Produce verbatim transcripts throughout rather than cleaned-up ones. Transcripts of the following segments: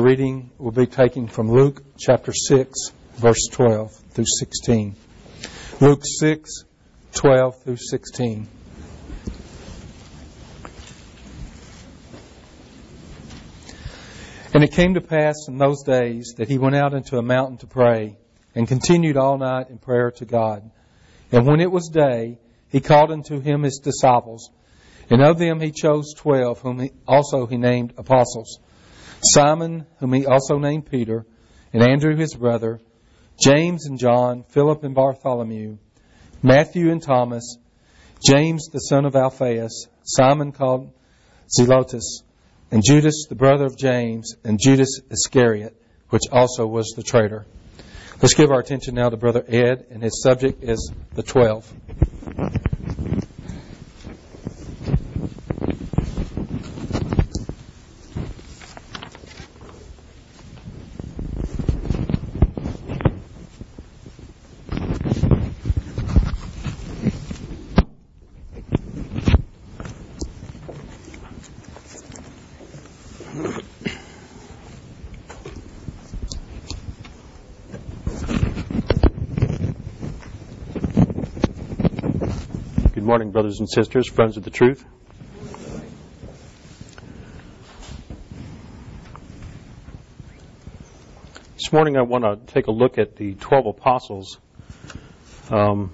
reading will be taken from Luke chapter six, verse twelve through sixteen. Luke six, twelve through sixteen. And it came to pass in those days that he went out into a mountain to pray, and continued all night in prayer to God. And when it was day, he called unto him his disciples, and of them he chose twelve, whom he also he named apostles: Simon, whom he also named Peter, and Andrew his brother, James and John, Philip and Bartholomew, Matthew and Thomas, James the son of Alphaeus, Simon called Zelotes, and Judas the brother of James, and Judas Iscariot, which also was the traitor. Let's give our attention now to Brother Ed, and his subject is the twelve. Good morning, brothers and sisters, friends of the truth. This morning I want to take a look at the twelve apostles. Um,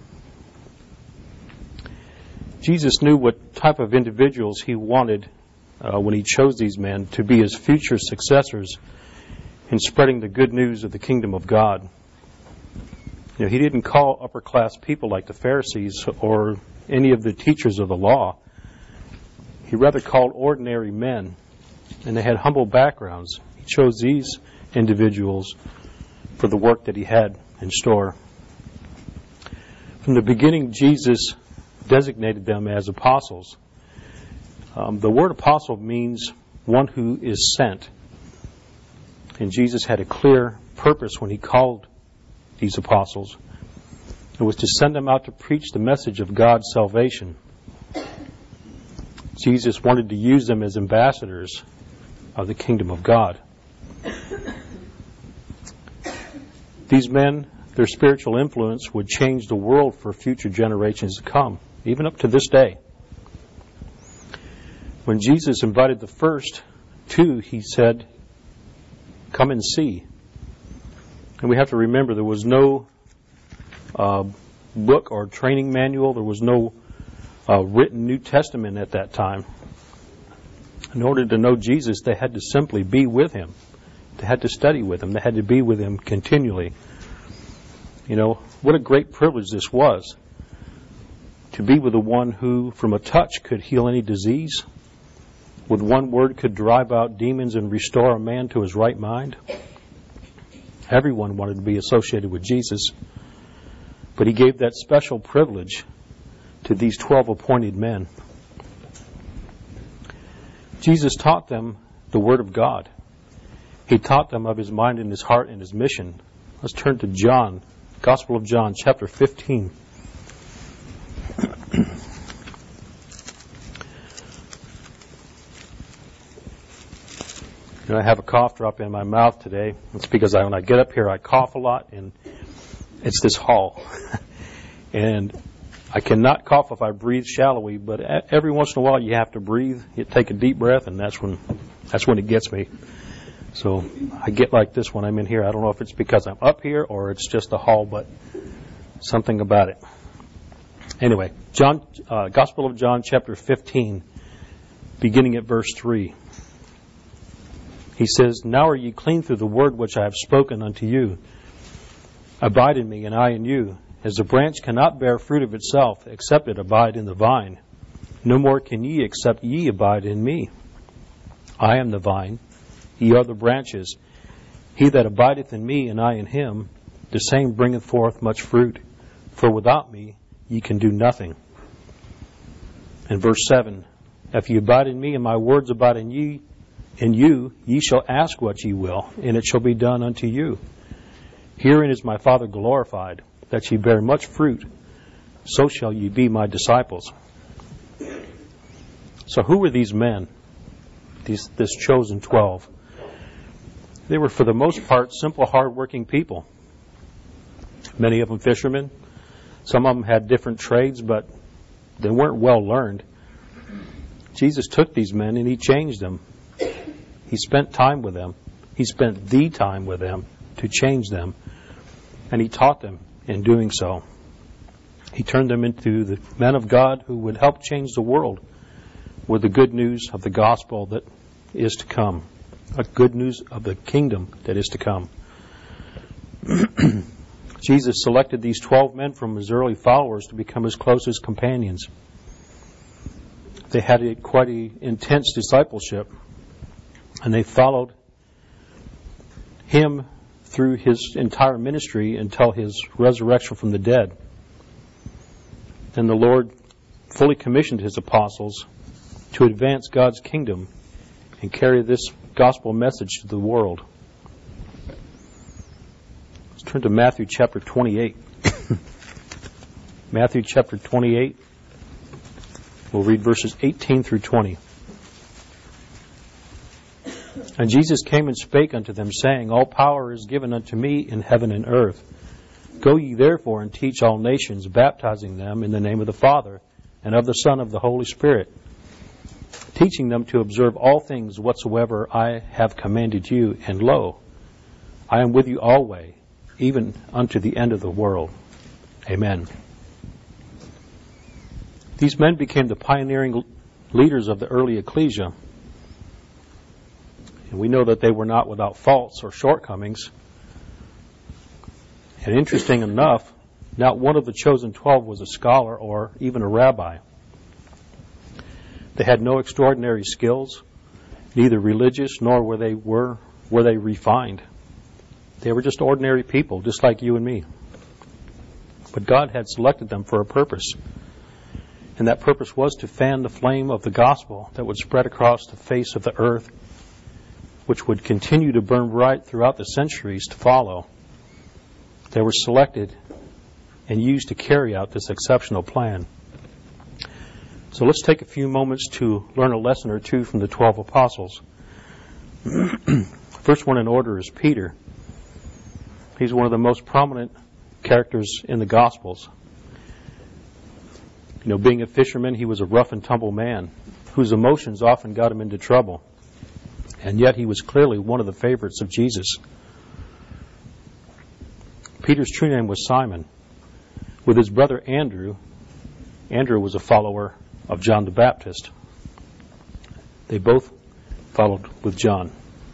Jesus knew what type of individuals he wanted uh, when he chose these men to be his future successors in spreading the good news of the kingdom of God. You know, he didn't call upper-class people like the Pharisees or any of the teachers of the law. He rather called ordinary men, and they had humble backgrounds. He chose these individuals for the work that he had in store. From the beginning, Jesus designated them as apostles. Um, the word apostle means one who is sent. And Jesus had a clear purpose when he called these apostles. It was to send them out to preach the message of God's salvation. Jesus wanted to use them as ambassadors of the kingdom of God. These men, their spiritual influence would change the world for future generations to come, even up to this day. When Jesus invited the first two, he said, "Come and see." And we have to remember there was no uh, book or training manual. There was no uh, written New Testament at that time. In order to know Jesus, they had to simply be with him. They had to study with him. They had to be with him continually. You know, what a great privilege this was, to be with the one who, from a touch, could heal any disease, with one word could drive out demons and restore a man to his right mind. Everyone wanted to be associated with Jesus, but he gave that special privilege to these twelve appointed men. Jesus taught them the Word of God. He taught them of his mind and his heart and his mission. Let's turn to John, Gospel of John, chapter fifteen. You know, I have a cough drop in my mouth today. It's because I, when I get up here, I cough a lot, and it's this hall. And I cannot cough if I breathe shallowly, but every once in a while you have to breathe. You take a deep breath, and that's when that's when it gets me. So I get like this when I'm in here. I don't know if it's because I'm up here or it's just the hall, but something about it. Anyway, John, uh, Gospel of John, chapter fifteen, beginning at verse three. He says, "Now are ye clean through the word which I have spoken unto you. Abide in me, and I in you. As the branch cannot bear fruit of itself, except it abide in the vine, no more can ye, except ye abide in me. I am the vine, ye are the branches. He that abideth in me, and I in him, the same bringeth forth much fruit. For without me ye can do nothing." In verse seven, "If ye abide in me, and my words abide in ye, in you, ye shall ask what ye will, and it shall be done unto you. Herein is my Father glorified, that ye bear much fruit, so shall ye be my disciples." So who were these men, these, this chosen twelve? They were, for the most part, simple, hard-working people. Many of them fishermen. Some of them had different trades, but they weren't well learned. Jesus took these men and he changed them. He spent time with them. He spent the time with them to change them. And he taught them in doing so. He turned them into the men of God who would help change the world with the good news of the gospel that is to come. A good news of the kingdom that is to come. Jesus selected these twelve men from his early followers to become his closest companions. They had a, quite an intense discipleship, and they followed him through his entire ministry until his resurrection from the dead. And the Lord fully commissioned his apostles to advance God's kingdom and carry this gospel message to the world. Let's turn to Matthew chapter twenty-eight. Matthew chapter twenty-eight. We'll read verses eighteen through twenty. And Jesus came and spake unto them, saying, All power is given unto me in heaven and earth. Go ye therefore and teach all nations, baptizing them in the name of the Father, and of the Son, and of the Holy Spirit, teaching them to observe all things whatsoever I have commanded you. And lo, I am with you always, even unto the end of the world. Amen. These men became the pioneering leaders of the early ecclesia. And we know that they were not without faults or shortcomings. And interesting enough, not one of the chosen twelve was a scholar or even a rabbi. They had no extraordinary skills, neither religious nor were they were were they refined. They were just ordinary people, just like you and me. But God had selected them for a purpose. And that purpose was to fan the flame of the gospel that would spread across the face of the earth, which would continue to burn bright throughout the centuries to follow. They were selected and used to carry out this exceptional plan. So let's take a few moments to learn a lesson or two from the twelve apostles. First one in order is Peter. He's one of the most prominent characters in the Gospels. You know, being a fisherman, he was a rough and tumble man whose emotions often got him into trouble. And yet he was clearly one of the favorites of Jesus. Peter's true name was Simon. With his brother Andrew, Andrew was a follower of John the Baptist. They both followed with John.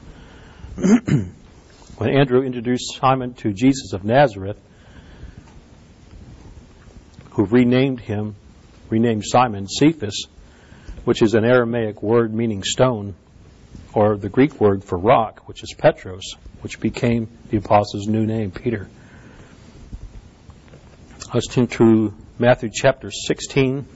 When Andrew introduced Simon to Jesus of Nazareth, who renamed him, renamed Simon Cephas, which is an Aramaic word meaning stone, or the Greek word for rock, which is Petros, which became the apostle's new name, Peter. Let's turn to Matthew chapter sixteen.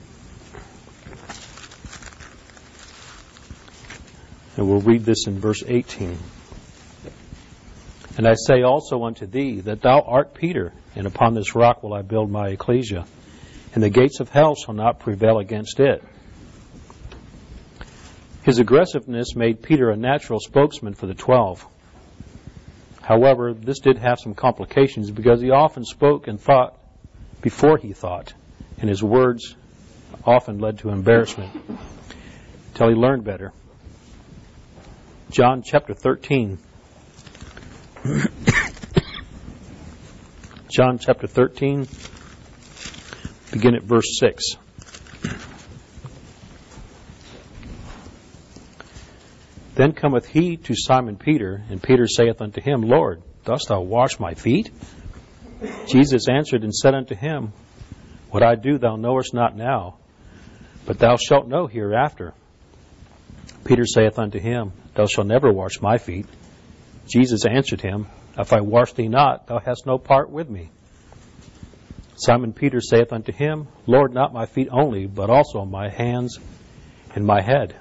And we'll read this in verse eighteen. And I say also unto thee that thou art Peter, and upon this rock will I build my ecclesia, and the gates of hell shall not prevail against it. His aggressiveness made Peter a natural spokesman for the twelve. However, this did have some complications because he often spoke and thought before he thought, and his words often led to embarrassment until he learned better. John chapter thirteen. John chapter thirteen, begin at verse six. Then cometh he to Simon Peter, and Peter saith unto him, Lord, dost thou wash my feet? Jesus answered and said unto him, What I do thou knowest not now, but thou shalt know hereafter. Peter saith unto him, Thou shalt never wash my feet. Jesus answered him, If I wash thee not, thou hast no part with me. Simon Peter saith unto him, Lord, not my feet only, but also my hands and my head.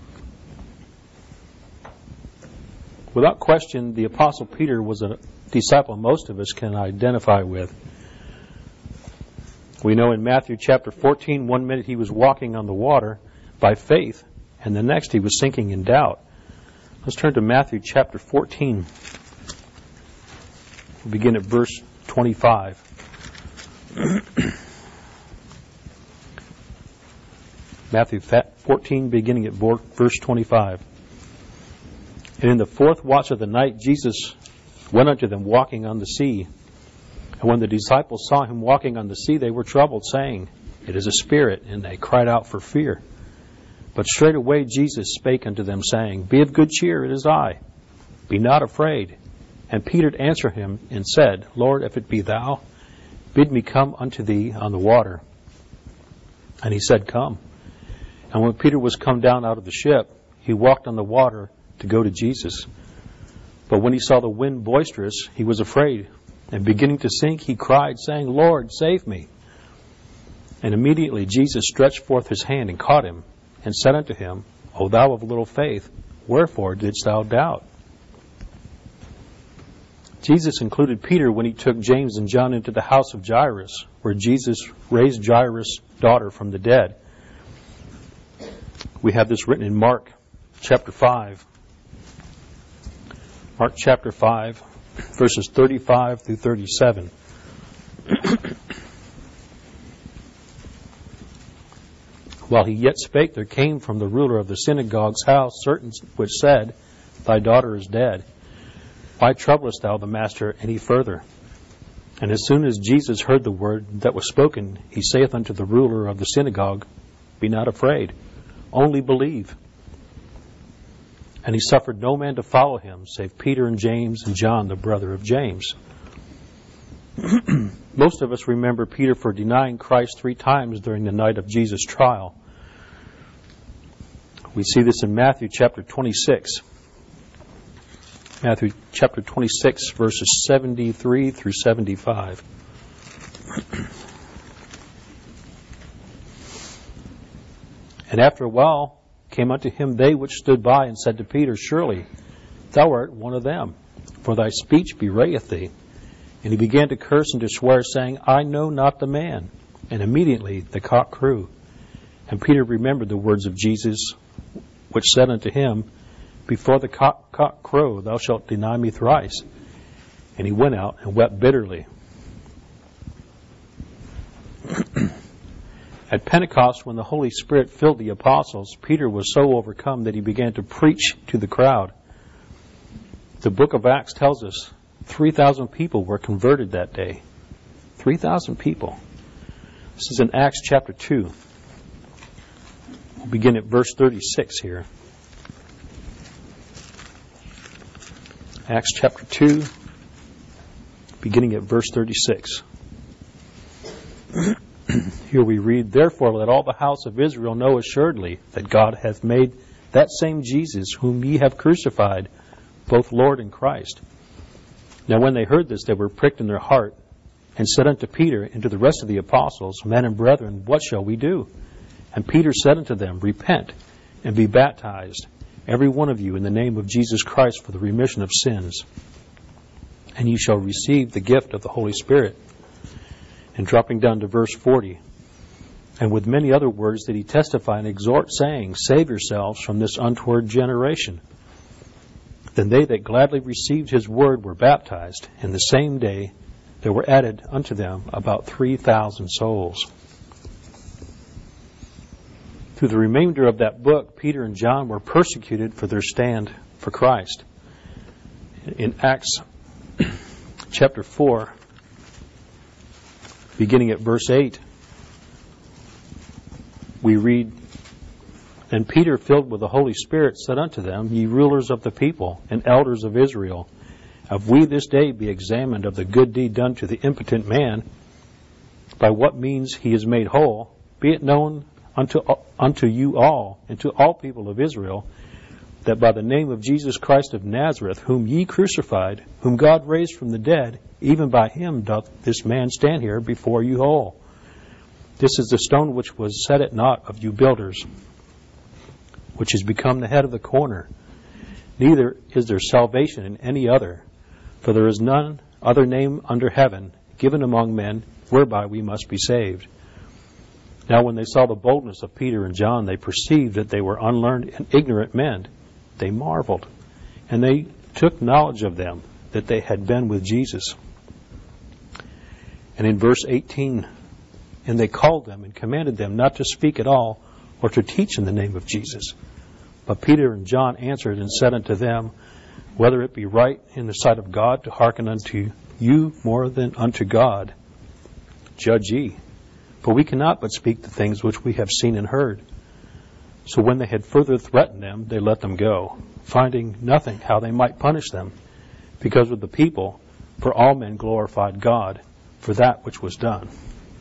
Without question, the Apostle Peter was a disciple most of us can identify with. We know in Matthew chapter fourteen, one minute he was walking on the water by faith, and the next he was sinking in doubt. Let's turn to Matthew chapter fourteen. We'll begin at verse twenty-five. Matthew fourteen, beginning at verse twenty-five. And in the fourth watch of the night, Jesus went unto them walking on the sea. And when the disciples saw him walking on the sea, they were troubled, saying, It is a spirit, and they cried out for fear. But straightway Jesus spake unto them, saying, Be of good cheer, it is I. Be not afraid. And Peter answered him, and said, Lord, if it be thou, bid me come unto thee on the water. And he said, Come. And when Peter was come down out of the ship, he walked on the water to go to Jesus. But when he saw the wind boisterous, he was afraid. And beginning to sink, he cried, saying, Lord, save me. And immediately Jesus stretched forth his hand and caught him, and said unto him, O thou of little faith, wherefore didst thou doubt? Jesus included Peter when he took James and John into the house of Jairus, where Jesus raised Jairus' daughter from the dead. We have this written in Mark chapter five. Mark chapter five, verses thirty-five through thirty-seven. While he yet spake, there came from the ruler of the synagogue's house certain which said, Thy daughter is dead. Why troublest thou the master any further? And as soon as Jesus heard the word that was spoken, he saith unto the ruler of the synagogue, Be not afraid, only believe. And he suffered no man to follow him, save Peter and James and John, the brother of James. Most of us remember Peter for denying Christ three times during the night of Jesus' trial. We see this in Matthew chapter twenty-six. Matthew chapter twenty-six, verses seventy-three through seventy-five. And after a while came unto him they which stood by, and said to Peter, Surely thou art one of them, for thy speech bewrayeth thee. And he began to curse and to swear, saying, I know not the man. And immediately the cock crew. And Peter remembered the words of Jesus, which said unto him, Before the cock, cock crow, thou shalt deny me thrice. And he went out and wept bitterly. At Pentecost, when the Holy Spirit filled the apostles, Peter was so overcome that he began to preach to the crowd. The book of Acts tells us three thousand people were converted that day. three thousand people. This is in Acts chapter two. We'll begin at verse thirty-six here. Acts chapter two, beginning at verse thirty-six. Here we read, Therefore let all the house of Israel know assuredly that God hath made that same Jesus whom ye have crucified, both Lord and Christ. Now when they heard this, they were pricked in their heart, and said unto Peter and to the rest of the apostles, Men and brethren, what shall we do? And Peter said unto them, Repent, and be baptized, every one of you, in the name of Jesus Christ, for the remission of sins. And ye shall receive the gift of the Holy Spirit. And dropping down to verse forty, And with many other words did he testify and exhort, saying, Save yourselves from this untoward generation. Then they that gladly received his word were baptized, and the same day there were added unto them about three thousand souls. Through the remainder of that book, Peter and John were persecuted for their stand for Christ. In Acts chapter four, beginning at verse eight, we read, And Peter, filled with the Holy Spirit, said unto them, Ye rulers of the people, and elders of Israel, if we this day be examined of the good deed done to the impotent man, by what means he is made whole, be it known unto, unto you all, and to all people of Israel, that by the name of Jesus Christ of Nazareth, whom ye crucified, whom God raised from the dead, even by him doth this man stand here before you whole. This is the stone which was set at naught of you builders, which is become the head of the corner. Neither is there salvation in any other, for there is none other name under heaven given among men whereby we must be saved. Now when they saw the boldness of Peter and John, they perceived that they were unlearned and ignorant men. They marveled, And they took knowledge of them, that they had been with Jesus. And in verse eighteen, and they called them and commanded them not to speak at all or to teach in the name of Jesus. But Peter and John answered and said unto them, whether it be right in the sight of God to hearken unto you more than unto God, judge ye. For we cannot but speak the things which we have seen and heard. So when they had further threatened them, they let them go, finding nothing how they might punish them, because of the people, for all men glorified God for that which was done.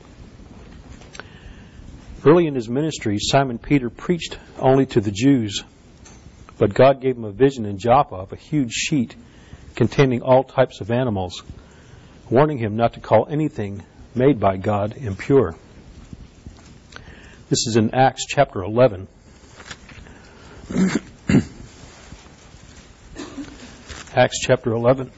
Early in his ministry, Simon Peter preached only to the Jews, but God gave him a vision in Joppa of a huge sheet containing all types of animals, warning him not to call anything made by God impure. This is in Acts chapter eleven. Acts chapter eleven,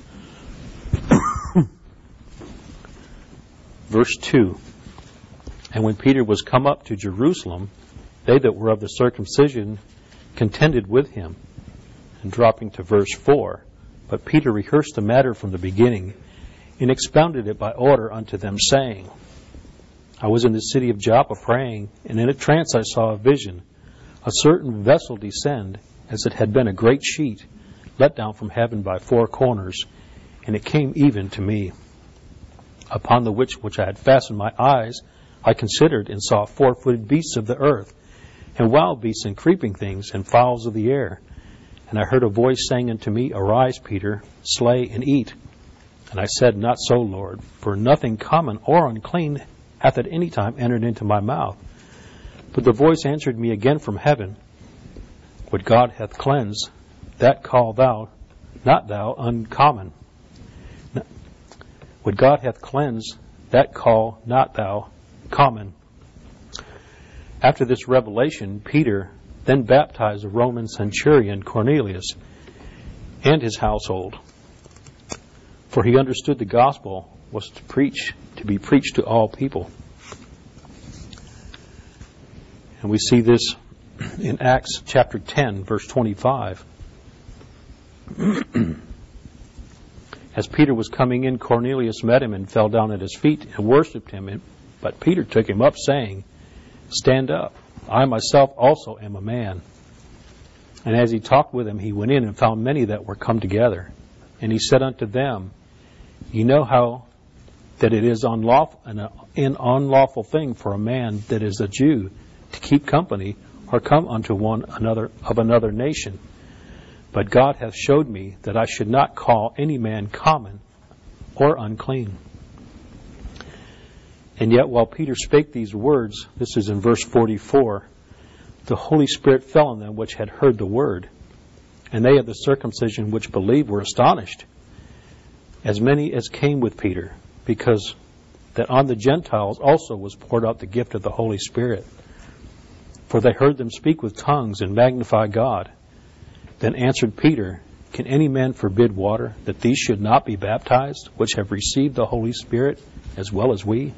verse two. And when Peter was come up to Jerusalem, they that were of the circumcision contended with him. And dropping to verse four, but Peter rehearsed the matter from the beginning, and expounded it by order unto them, saying, I was in the city of Joppa praying, and in a trance I saw a vision, a certain vessel descend, as it had been a great sheet, let down from heaven by four corners, and it came even to me. Upon the which which I had fastened my eyes, I considered and saw four-footed beasts of the earth, and wild beasts and creeping things, and fowls of the air. And I heard a voice saying unto me, Arise, Peter, slay and eat. And I said, Not so, Lord, for nothing common or unclean hath at any time entered into my mouth. But the voice answered me again from heaven, What God hath cleansed, that call thou, not thou, uncommon. What God hath cleansed, that call not thou, common. After this revelation, Peter then baptized the Roman centurion Cornelius and his household, for he understood the gospel was to preach, to be preached to all people. And we see this in Acts chapter ten, verse twenty-five. As Peter was coming in, Cornelius met him and fell down at his feet and worshipped him. But Peter took him up, saying, Stand up, I myself also am a man. And as he talked with him, he went in and found many that were come together. And he said unto them, Ye know how that it is unlawful, an, an unlawful thing for a man that is a Jew to keep company or come unto one another of another nation. But God hath showed me that I should not call any man common or unclean. And yet while Peter spake these words, this is in verse forty-four, the Holy Spirit fell on them which had heard the word. And they of the circumcision which believed were astonished, as many as came with Peter, because that on the Gentiles also was poured out the gift of the Holy Spirit. For they heard them speak with tongues and magnify God. Then answered Peter, Can any man forbid water, that these should not be baptized, which have received the Holy Spirit, as well as we?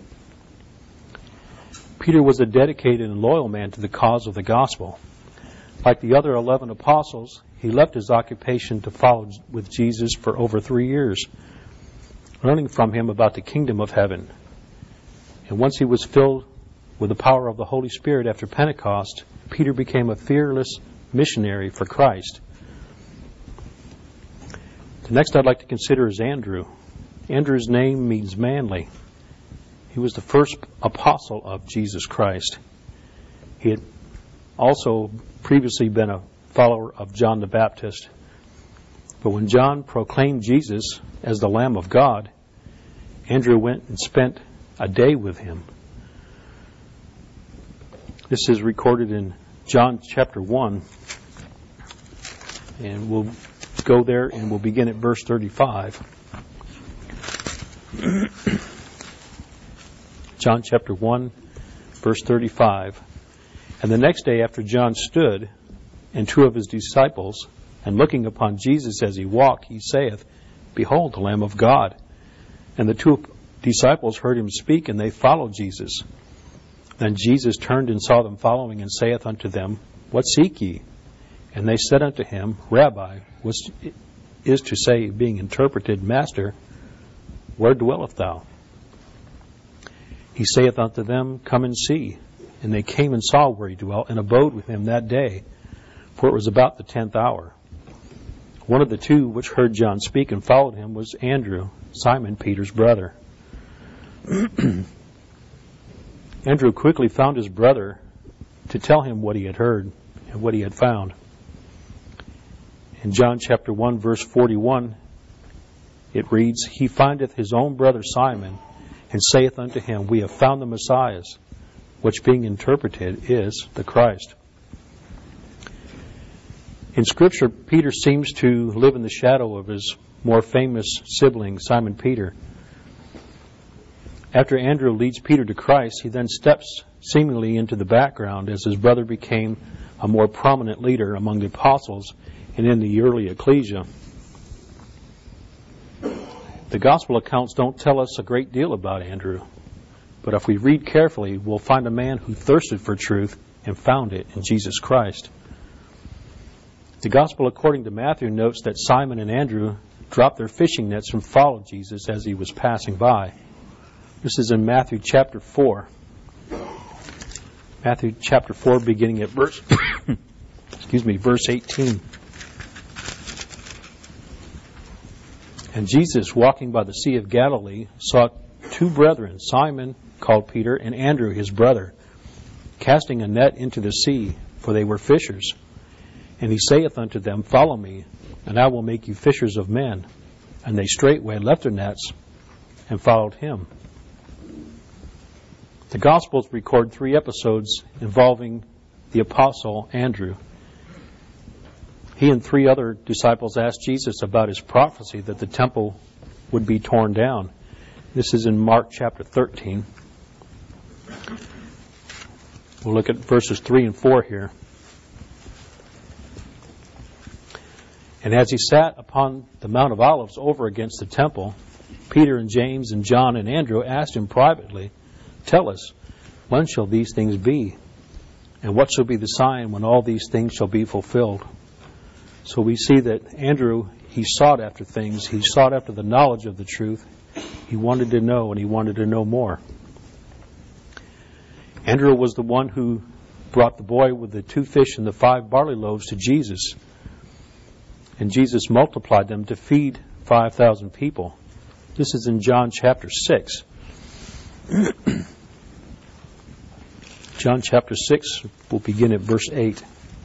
Peter was a dedicated and loyal man to the cause of the gospel. Like the other eleven apostles, he left his occupation to follow with Jesus for over three years, learning from him about the kingdom of heaven. And once he was filled with the power of the Holy Spirit after Pentecost, Peter became a fearless missionary for Christ. The next I'd like to consider is Andrew. Andrew's name means manly. He was the first apostle of Jesus Christ. He had also previously been a follower of John the Baptist. But when John proclaimed Jesus as the Lamb of God, Andrew went and spent a day with him. This is recorded in John chapter one. And we'll go there and we'll begin at verse thirty-five. John chapter one, verse thirty-five. And the next day after John stood, and two of his disciples, and looking upon Jesus as he walked, he saith, Behold, the Lamb of God. And the two disciples heard him speak, and they followed Jesus. Then Jesus turned and saw them following, and saith unto them, What seek ye? And they said unto him, Rabbi, which is to say, being interpreted, Master, where dwellest thou? He saith unto them, Come and see. And they came and saw where he dwelt, and abode with him that day, for it was about the tenth hour. One of the two which heard John speak and followed him was Andrew, Simon Peter's brother. Andrew quickly found his brother to tell him what he had heard and what he had found. In John chapter one, verse forty-one, it reads, He findeth his own brother Simon, and saith unto him, We have found the Messiah, which being interpreted is the Christ. In Scripture, Peter seems to live in the shadow of his more famous sibling, Simon Peter. After Andrew leads Peter to Christ, he then steps seemingly into the background as his brother became a more prominent leader among the apostles and in the early ecclesia. The gospel accounts don't tell us a great deal about Andrew, but if we read carefully, we'll find a man who thirsted for truth and found it in Jesus Christ. The gospel according to Matthew notes that Simon and Andrew dropped their fishing nets and followed Jesus as he was passing by. This is in Matthew chapter four. Matthew chapter four, beginning at verse excuse me, verse eighteen. And Jesus, walking by the Sea of Galilee, saw two brethren, Simon, called Peter, and Andrew his brother, casting a net into the sea, for they were fishers. And he saith unto them, Follow me, and I will make you fishers of men. And they straightway left their nets and followed him. The Gospels record three episodes involving the apostle Andrew. He and three other disciples asked Jesus about his prophecy that the temple would be torn down. This is in Mark chapter thirteen. We'll look at verses three and four here. And as he sat upon the Mount of Olives over against the temple, Peter and James and John and Andrew asked him privately, Tell us, when shall these things be? And what shall be the sign when all these things shall be fulfilled? So we see that Andrew, he sought after things. He sought after the knowledge of the truth. He wanted to know, and he wanted to know more. Andrew was the one who brought the boy with the two fish and the five barley loaves to Jesus. And Jesus multiplied them to feed five thousand people. This is in John chapter six. John chapter six, we'll begin at verse eight.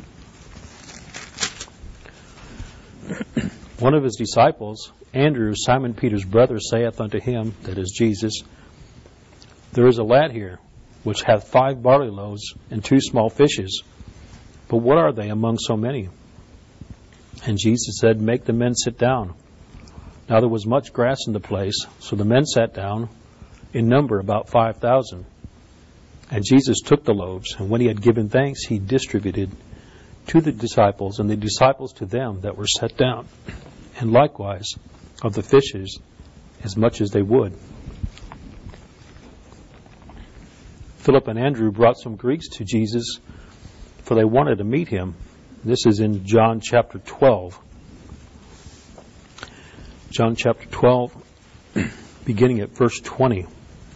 One of his disciples, Andrew, Simon Peter's brother, saith unto him, that is Jesus, There is a lad here, which hath five barley loaves and two small fishes. But what are they among so many? And Jesus said, Make the men sit down. Now there was much grass in the place, so the men sat down, in number about five thousand. And Jesus took the loaves, and when he had given thanks, he distributed to the disciples, and the disciples to them that were set down, and likewise of the fishes as much as they would. Philip and Andrew brought some Greeks to Jesus, for they wanted to meet him. This is in John chapter twelve. John chapter twelve, beginning at verse twenty.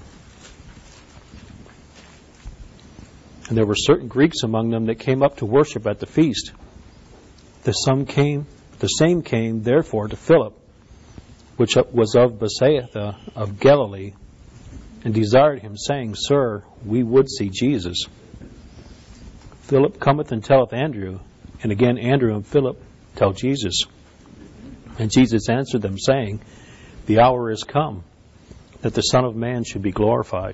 And there were certain Greeks among them that came up to worship at the feast. The some came, the same came therefore to Philip, which was of Bethsaida of Galilee, and desired him, saying, Sir, we would see Jesus. Philip cometh and telleth Andrew, and again Andrew and Philip tell Jesus. And Jesus answered them, saying, The hour is come, that the Son of Man should be glorified.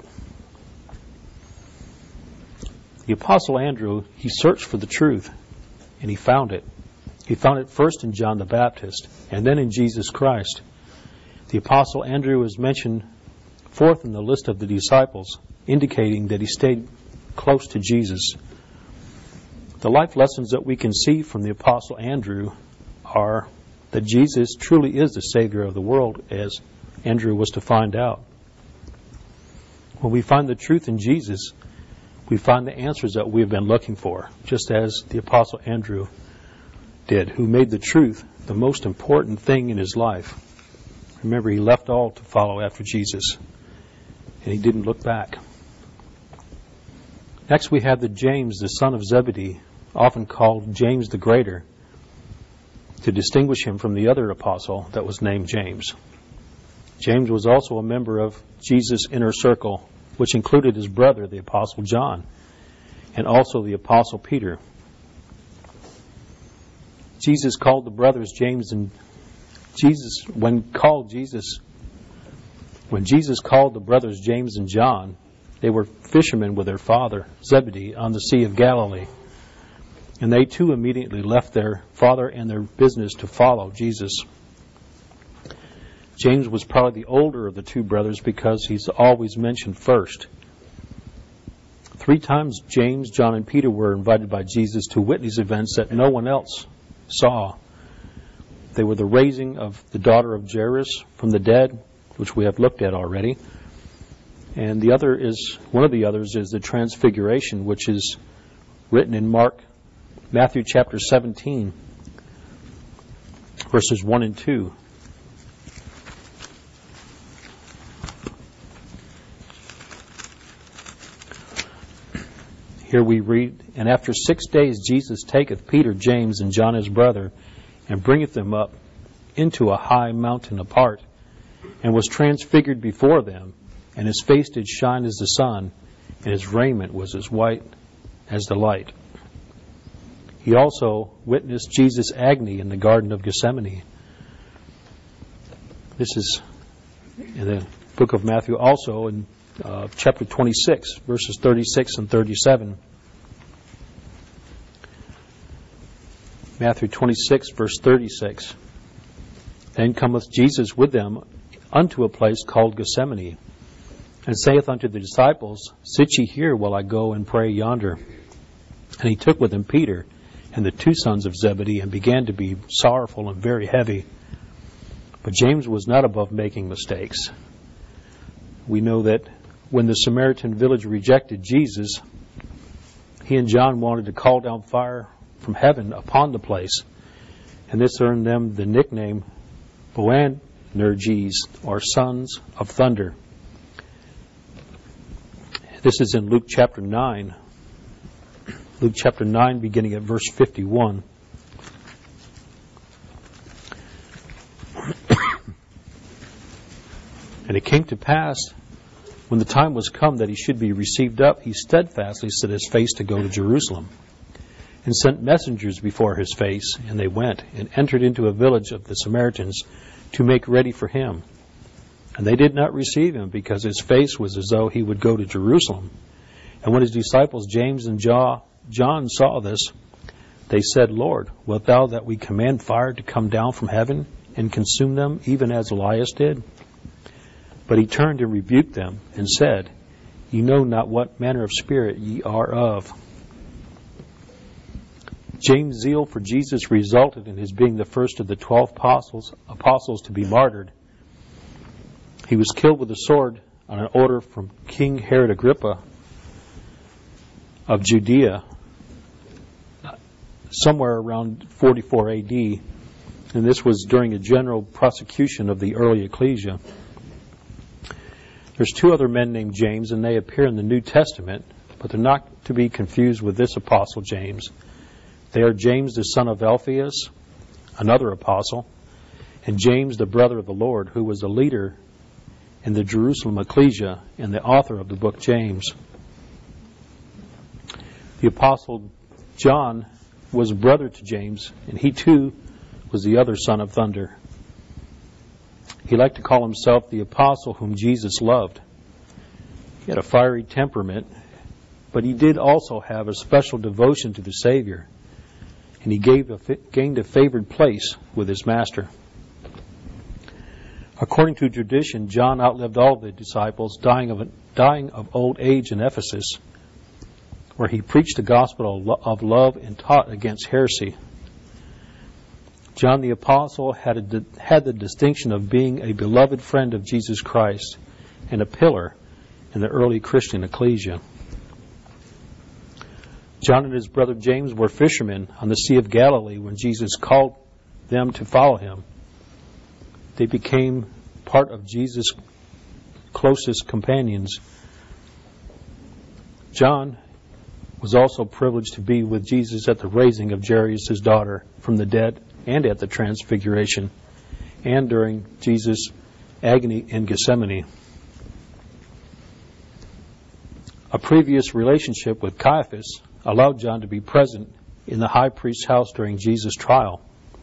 The Apostle Andrew, he searched for the truth, and he found it. He found it first in John the Baptist, and then in Jesus Christ. The Apostle Andrew is mentioned fourth in the list of the disciples, indicating that he stayed close to Jesus. The life lessons that we can see from the Apostle Andrew are that Jesus truly is the Savior of the world, as Andrew was to find out. When we find the truth in Jesus, we find the answers that we have been looking for, just as the Apostle Andrew did, who made the truth the most important thing in his life. Remember, he left all to follow after Jesus, and he didn't look back. Next, we have the James, the son of Zebedee, often called James the Greater, to distinguish him from the other apostle that was named James. James was also a member of Jesus' inner circle, which included his brother, the apostle John, and also the apostle Peter. Jesus called the brothers James and Jesus, when called Jesus, when Jesus called the brothers James and John, they were fishermen with their father, Zebedee, on the Sea of Galilee. And they too immediately left their father and their business to follow Jesus. James was probably the older of the two brothers because he's always mentioned first. Three times James, John, and Peter were invited by Jesus to witness events that no one else saw. They were the raising of the daughter of Jairus from the dead, which we have looked at already. And the other is, one of the others is the Transfiguration, which is written in Mark, Matthew chapter seventeen, verses one and two. Here we read, "And after six days Jesus taketh Peter, James, and John his brother, and bringeth them up into a high mountain apart, and was transfigured before them, and his face did shine as the sun, and his raiment was as white as the light." He also witnessed Jesus' agony in the Garden of Gethsemane. This is in the book of Matthew, also in uh, chapter twenty-six, verses thirty-six and thirty-seven. Matthew twenty-six, verse thirty-six. "Then cometh Jesus with them unto a place called Gethsemane, and saith unto the disciples, Sit ye here while I go and pray yonder. And he took with him Peter and the two sons of Zebedee, and began to be sorrowful and very heavy. But James was not above making mistakes." We know that when the Samaritan village rejected Jesus, he and John wanted to call down fire from heaven upon the place, and this earned them the nickname Boanerges, or sons of thunder. This is in Luke chapter nine. Luke chapter nine, beginning at verse fifty-one. "And it came to pass, when the time was come that he should be received up, he steadfastly set his face to go to Jerusalem, and sent messengers before his face, and they went, and entered into a village of the Samaritans to make ready for him. And they did not receive him, because his face was as though he would go to Jerusalem. And when his disciples James and John saw this, they said, Lord, wilt thou that we command fire to come down from heaven and consume them, even as Elias did? But he turned and rebuked them, and said, Ye know not what manner of spirit ye are of." James' zeal for Jesus resulted in his being the first of the twelve apostles, apostles to be martyred. He was killed with a sword on an order from King Herod Agrippa of Judea, somewhere around forty-four A D, and this was during a general prosecution of the early ecclesia. There's two other men named James, and they appear in the New Testament, but they're not to be confused with this apostle James. They are James the son of Alphaeus, another apostle, and James the brother of the Lord, who was a leader in the Jerusalem ecclesia and the author of the book James. The apostle John was a brother to James, and he too was the other son of thunder. He liked to call himself the apostle whom Jesus loved. He had a fiery temperament, but he did also have a special devotion to the Savior, and he gave a, gained a favored place with his master. According to tradition, John outlived all the disciples, dying of, dying of old age in Ephesus, where he preached the gospel of love and taught against heresy. John the Apostle had, a, had the distinction of being a beloved friend of Jesus Christ and a pillar in the early Christian ecclesia. John and his brother James were fishermen on the Sea of Galilee when Jesus called them to follow him. They became part of Jesus' closest companions. John was also privileged to be with Jesus at the raising of Jairus' daughter from the dead, and at the transfiguration, and during Jesus' agony in Gethsemane. A previous relationship with Caiaphas allowed John to be present in the high priest's house during Jesus' trial.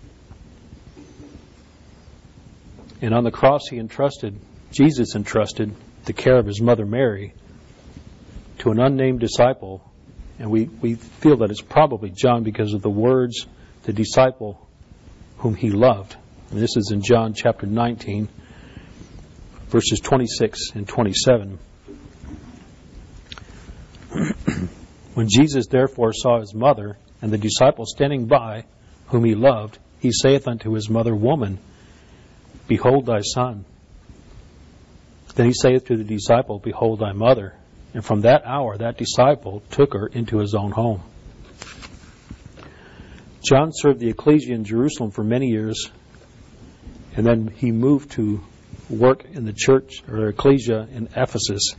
And on the cross, he entrusted, Jesus entrusted the care of his mother Mary to an unnamed disciple. And we, we feel that it's probably John because of the words, the disciple whom he loved. And this is in John chapter nineteen, verses twenty-six and twenty-seven. When Jesus therefore saw his mother and the disciple standing by, whom he loved, he saith unto his mother, Woman, behold thy son. Then he saith to the disciple, Behold thy mother. And from that hour that disciple took her into his own home. John served the ecclesia in Jerusalem for many years, and then he moved to work in the church or ecclesia in Ephesus.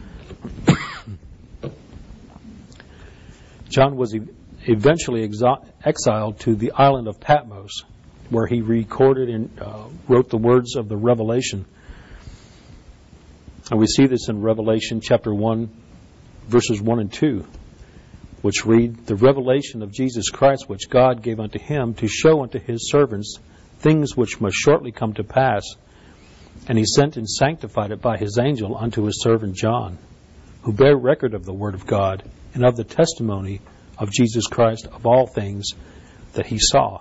John was eventually exo- exiled to the island of Patmos, where he recorded and uh, wrote the words of the Revelation. And we see this in Revelation chapter one, verses one and two, which read, The revelation of Jesus Christ, which God gave unto him to show unto his servants things which must shortly come to pass. And he sent and sanctified it by his angel unto his servant John, who bare record of the word of God and of the testimony of Jesus Christ of all things that he saw.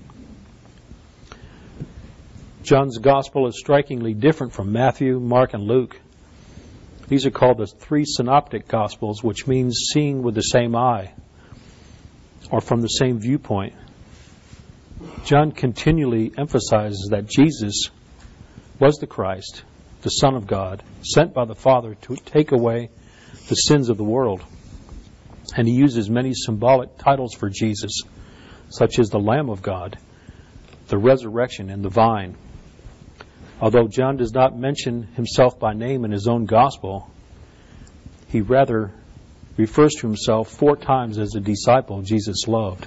John's gospel is strikingly different from Matthew, Mark, and Luke. These are called the three synoptic gospels, which means seeing with the same eye or from the same viewpoint. John continually emphasizes that Jesus was the Christ, the Son of God, sent by the Father to take away the sins of the world. And he uses many symbolic titles for Jesus, such as the Lamb of God, the resurrection, and the vine. Although John does not mention himself by name in his own gospel, he rather refers to himself four times as a disciple Jesus loved.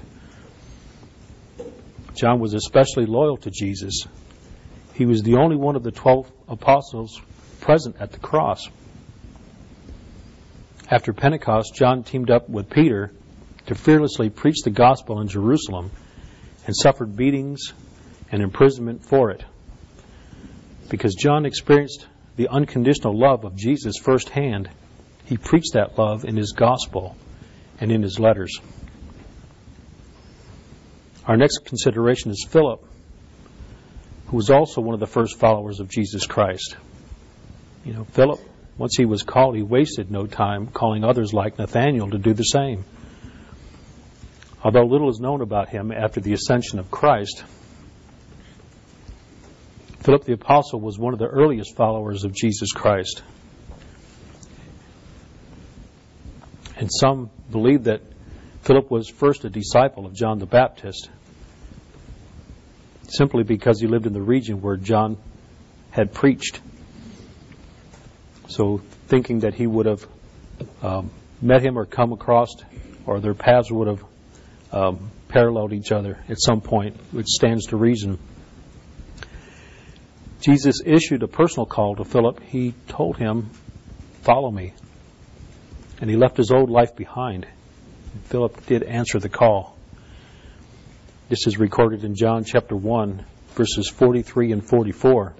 John was especially loyal to Jesus. He was the only one of the twelve apostles present at the cross. After Pentecost, John teamed up with Peter to fearlessly preach the gospel in Jerusalem and suffered beatings and imprisonment for it. Because John experienced the unconditional love of Jesus firsthand, he preached that love in his gospel and in his letters. Our next consideration is Philip, who was also one of the first followers of Jesus Christ. You know, Philip, once he was called, he wasted no time calling others like Nathanael to do the same. Although little is known about him after the ascension of Christ, Philip the Apostle was one of the earliest followers of Jesus Christ. And some believe that Philip was first a disciple of John the Baptist, simply because he lived in the region where John had preached. So thinking that he would have um, met him or come across, or their paths would have um, paralleled each other at some point, which stands to reason. Jesus issued a personal call to Philip. He told him, follow me. And he left his old life behind. Philip did answer the call. This is recorded in John chapter one, verses forty-three and forty-four.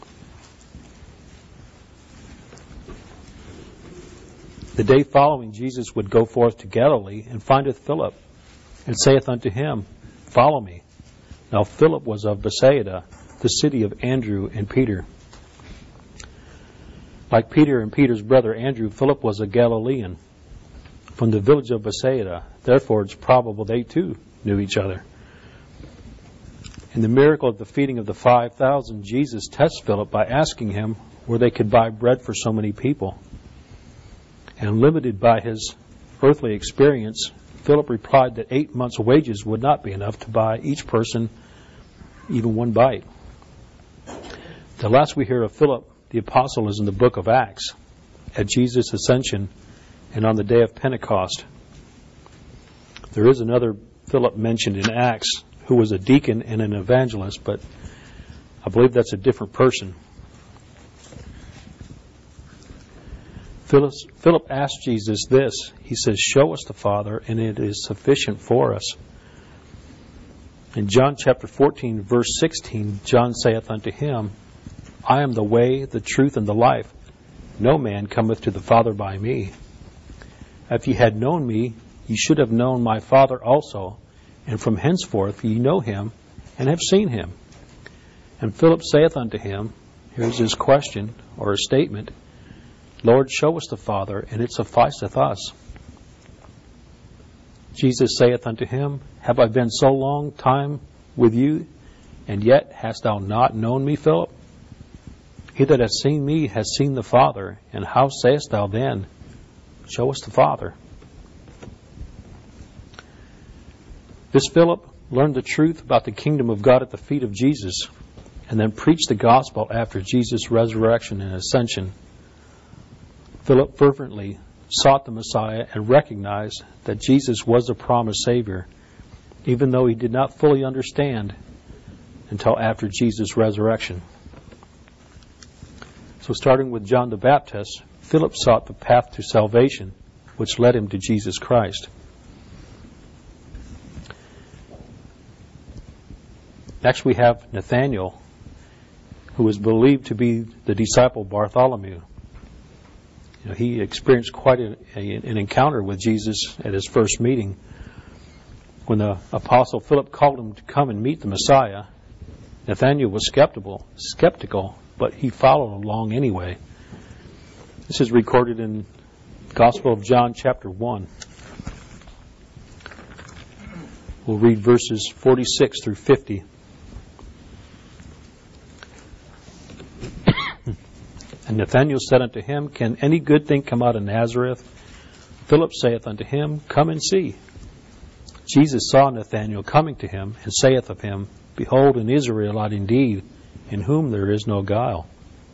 The day following, Jesus would go forth to Galilee, and findeth Philip, and saith unto him, Follow me. Now Philip was of Bethsaida, the city of Andrew and Peter. Like Peter and Peter's brother Andrew, Philip was a Galilean from the village of Bethsaida. Therefore, it's probable they too knew each other. In the miracle of the feeding of the five thousand, Jesus tests Philip by asking him where they could buy bread for so many people. And limited by his earthly experience, Philip replied that eight months' wages would not be enough to buy each person even one bite. The last we hear of Philip, the apostle, is in the book of Acts, at Jesus' ascension and on the day of Pentecost. There is another Philip mentioned in Acts who was a deacon and an evangelist, but I believe that's a different person. Philip asked Jesus this. He says, "Show us the Father, and it is sufficient for us." In John chapter fourteen, verse sixteen, John saith unto him, "I am the way, the truth, and the life. No man cometh to the Father by me. If ye had known me, ye should have known my Father also, and from henceforth ye know him, and have seen him." And Philip saith unto him, here's his question, or a statement, "Lord, show us the Father, and it sufficeth us." Jesus saith unto him, "Have I been so long time with you, and yet hast thou not known me, Philip? He that hath seen me has seen the Father, and how sayest thou then, Show us the Father?" This Philip learned the truth about the kingdom of God at the feet of Jesus, and then preached the gospel after Jesus' resurrection and ascension. Philip fervently sought the Messiah and recognized that Jesus was the promised Savior, even though he did not fully understand until after Jesus' resurrection. So starting with John the Baptist, Philip sought the path to salvation, which led him to Jesus Christ. Next we have Nathanael, who is believed to be the disciple Bartholomew. You know, he experienced quite a, a, an encounter with Jesus at his first meeting. When the apostle Philip called him to come and meet the Messiah, Nathanael was skeptical, skeptical, but he followed along anyway. This is recorded in the Gospel of John, chapter one. We'll read verses forty-six through fifty. And Nathanael said unto him, "Can any good thing come out of Nazareth?" Philip saith unto him, "Come and see." Jesus saw Nathanael coming to him, and saith of him, "Behold, an Israelite indeed, in whom there is no guile."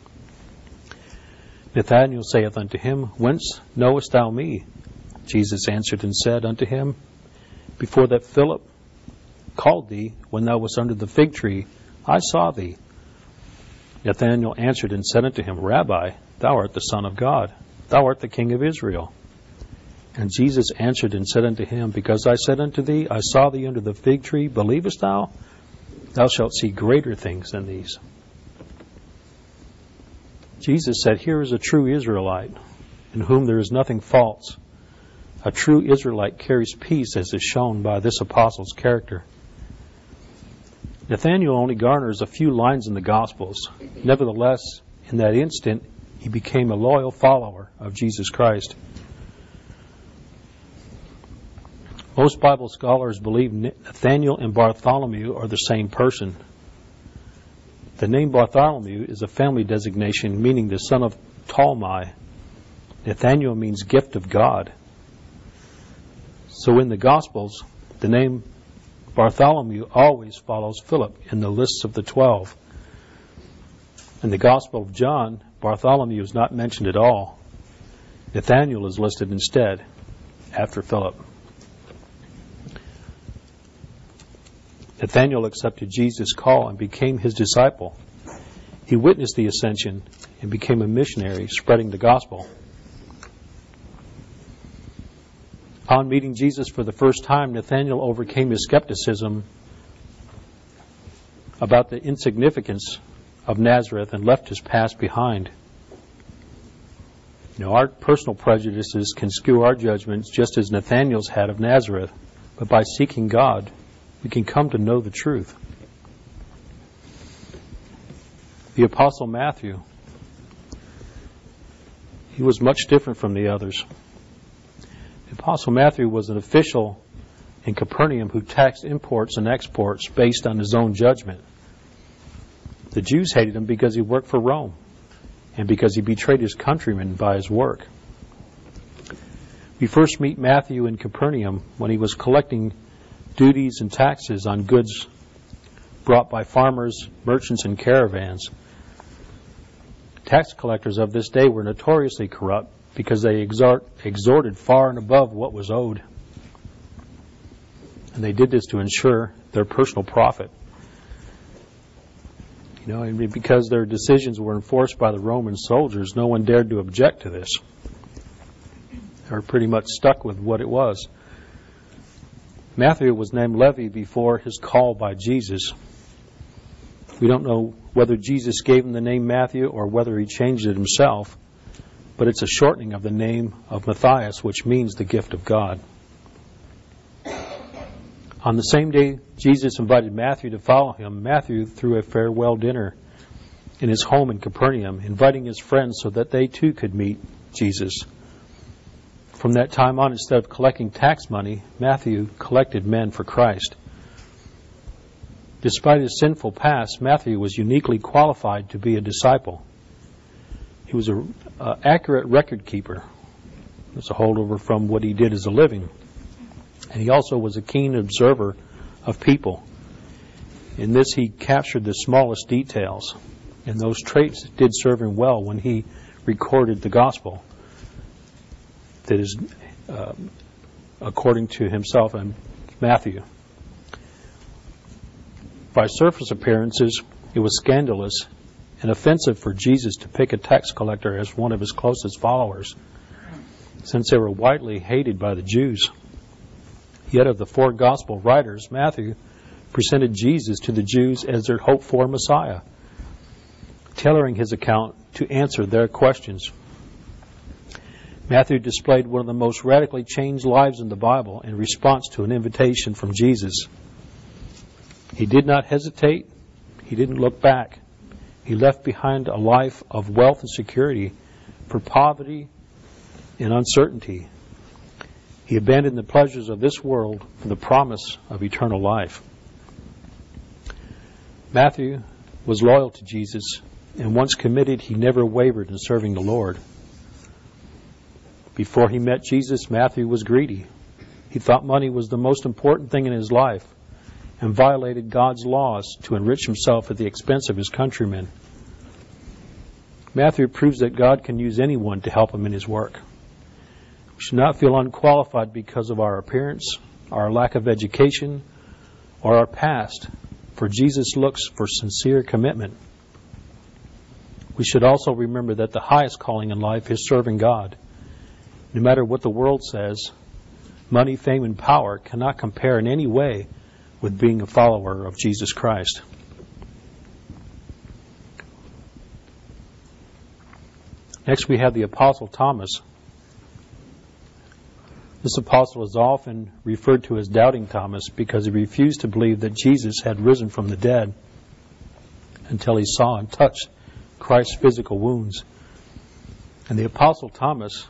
Nathanael saith unto him, "Whence knowest thou me?" Jesus answered and said unto him, "Before that Philip called thee, when thou wast under the fig tree, I saw thee." Nathanael answered and said unto him, "Rabbi, thou art the Son of God. Thou art the King of Israel." And Jesus answered and said unto him, "Because I said unto thee, I saw thee under the fig tree, believest thou? Thou shalt see greater things than these." Jesus said, "Here is a true Israelite, in whom there is nothing false." A true Israelite carries peace, as is shown by this apostle's character. Nathanael only garners a few lines in the Gospels. Nevertheless, in that instant, he became a loyal follower of Jesus Christ. Most Bible scholars believe Nathanael and Bartholomew are the same person. The name Bartholomew is a family designation meaning the son of Ptolemy. Nathanael means gift of God. So in the Gospels, the name Bartholomew always follows Philip in the lists of the twelve. In the Gospel of John, Bartholomew is not mentioned at all. Nathanael is listed instead, after Philip. Nathanael accepted Jesus' call and became his disciple. He witnessed the ascension and became a missionary spreading the gospel. Upon meeting Jesus for the first time, Nathanael overcame his skepticism about the insignificance of Nazareth and left his past behind. You know, our personal prejudices can skew our judgments just as Nathanael's had of Nazareth, but by seeking God, we can come to know the truth. The Apostle Matthew, he was much different from the others. The Apostle Matthew was an official in Capernaum who taxed imports and exports based on his own judgment. The Jews hated him because he worked for Rome and because he betrayed his countrymen by his work. We first meet Matthew in Capernaum when he was collecting duties and taxes on goods brought by farmers, merchants, and caravans. Tax collectors of this day were notoriously corrupt because they exhort, extorted far and above what was owed. And they did this to ensure their personal profit. You know, and because their decisions were enforced by the Roman soldiers, no one dared to object to this. They were pretty much stuck with what it was. Matthew was named Levi before his call by Jesus. We don't know whether Jesus gave him the name Matthew or whether he changed it himself, but it's a shortening of the name of Matthias, which means the gift of God. On the same day Jesus invited Matthew to follow him, Matthew threw a farewell dinner in his home in Capernaum, inviting his friends so that they too could meet Jesus. From that time on, instead of collecting tax money, Matthew collected men for Christ. Despite his sinful past, Matthew was uniquely qualified to be a disciple. He was an uh, accurate record keeper. It's a holdover from what he did as a living. And he also was a keen observer of people. In this, he captured the smallest details. And those traits did serve him well when he recorded the gospel. That is, uh, according to himself and Matthew. By surface appearances, it was scandalous and offensive for Jesus to pick a tax collector as one of his closest followers, since they were widely hated by the Jews. Yet of the four gospel writers, Matthew presented Jesus to the Jews as their hoped-for Messiah, tailoring his account to answer their questions. Matthew displayed one of the most radically changed lives in the Bible in response to an invitation from Jesus. He did not hesitate. He didn't look back. He left behind a life of wealth and security for poverty and uncertainty. He abandoned the pleasures of this world for the promise of eternal life. Matthew was loyal to Jesus, and once committed, he never wavered in serving the Lord. Before he met Jesus, Matthew was greedy. He thought money was the most important thing in his life and violated God's laws to enrich himself at the expense of his countrymen. Matthew proves that God can use anyone to help him in his work. We should not feel unqualified because of our appearance, our lack of education, or our past, for Jesus looks for sincere commitment. We should also remember that the highest calling in life is serving God. No matter what the world says, money, fame, and power cannot compare in any way with being a follower of Jesus Christ. Next, we have the Apostle Thomas. This apostle is often referred to as Doubting Thomas because he refused to believe that Jesus had risen from the dead until he saw and touched Christ's physical wounds. And the Apostle Thomas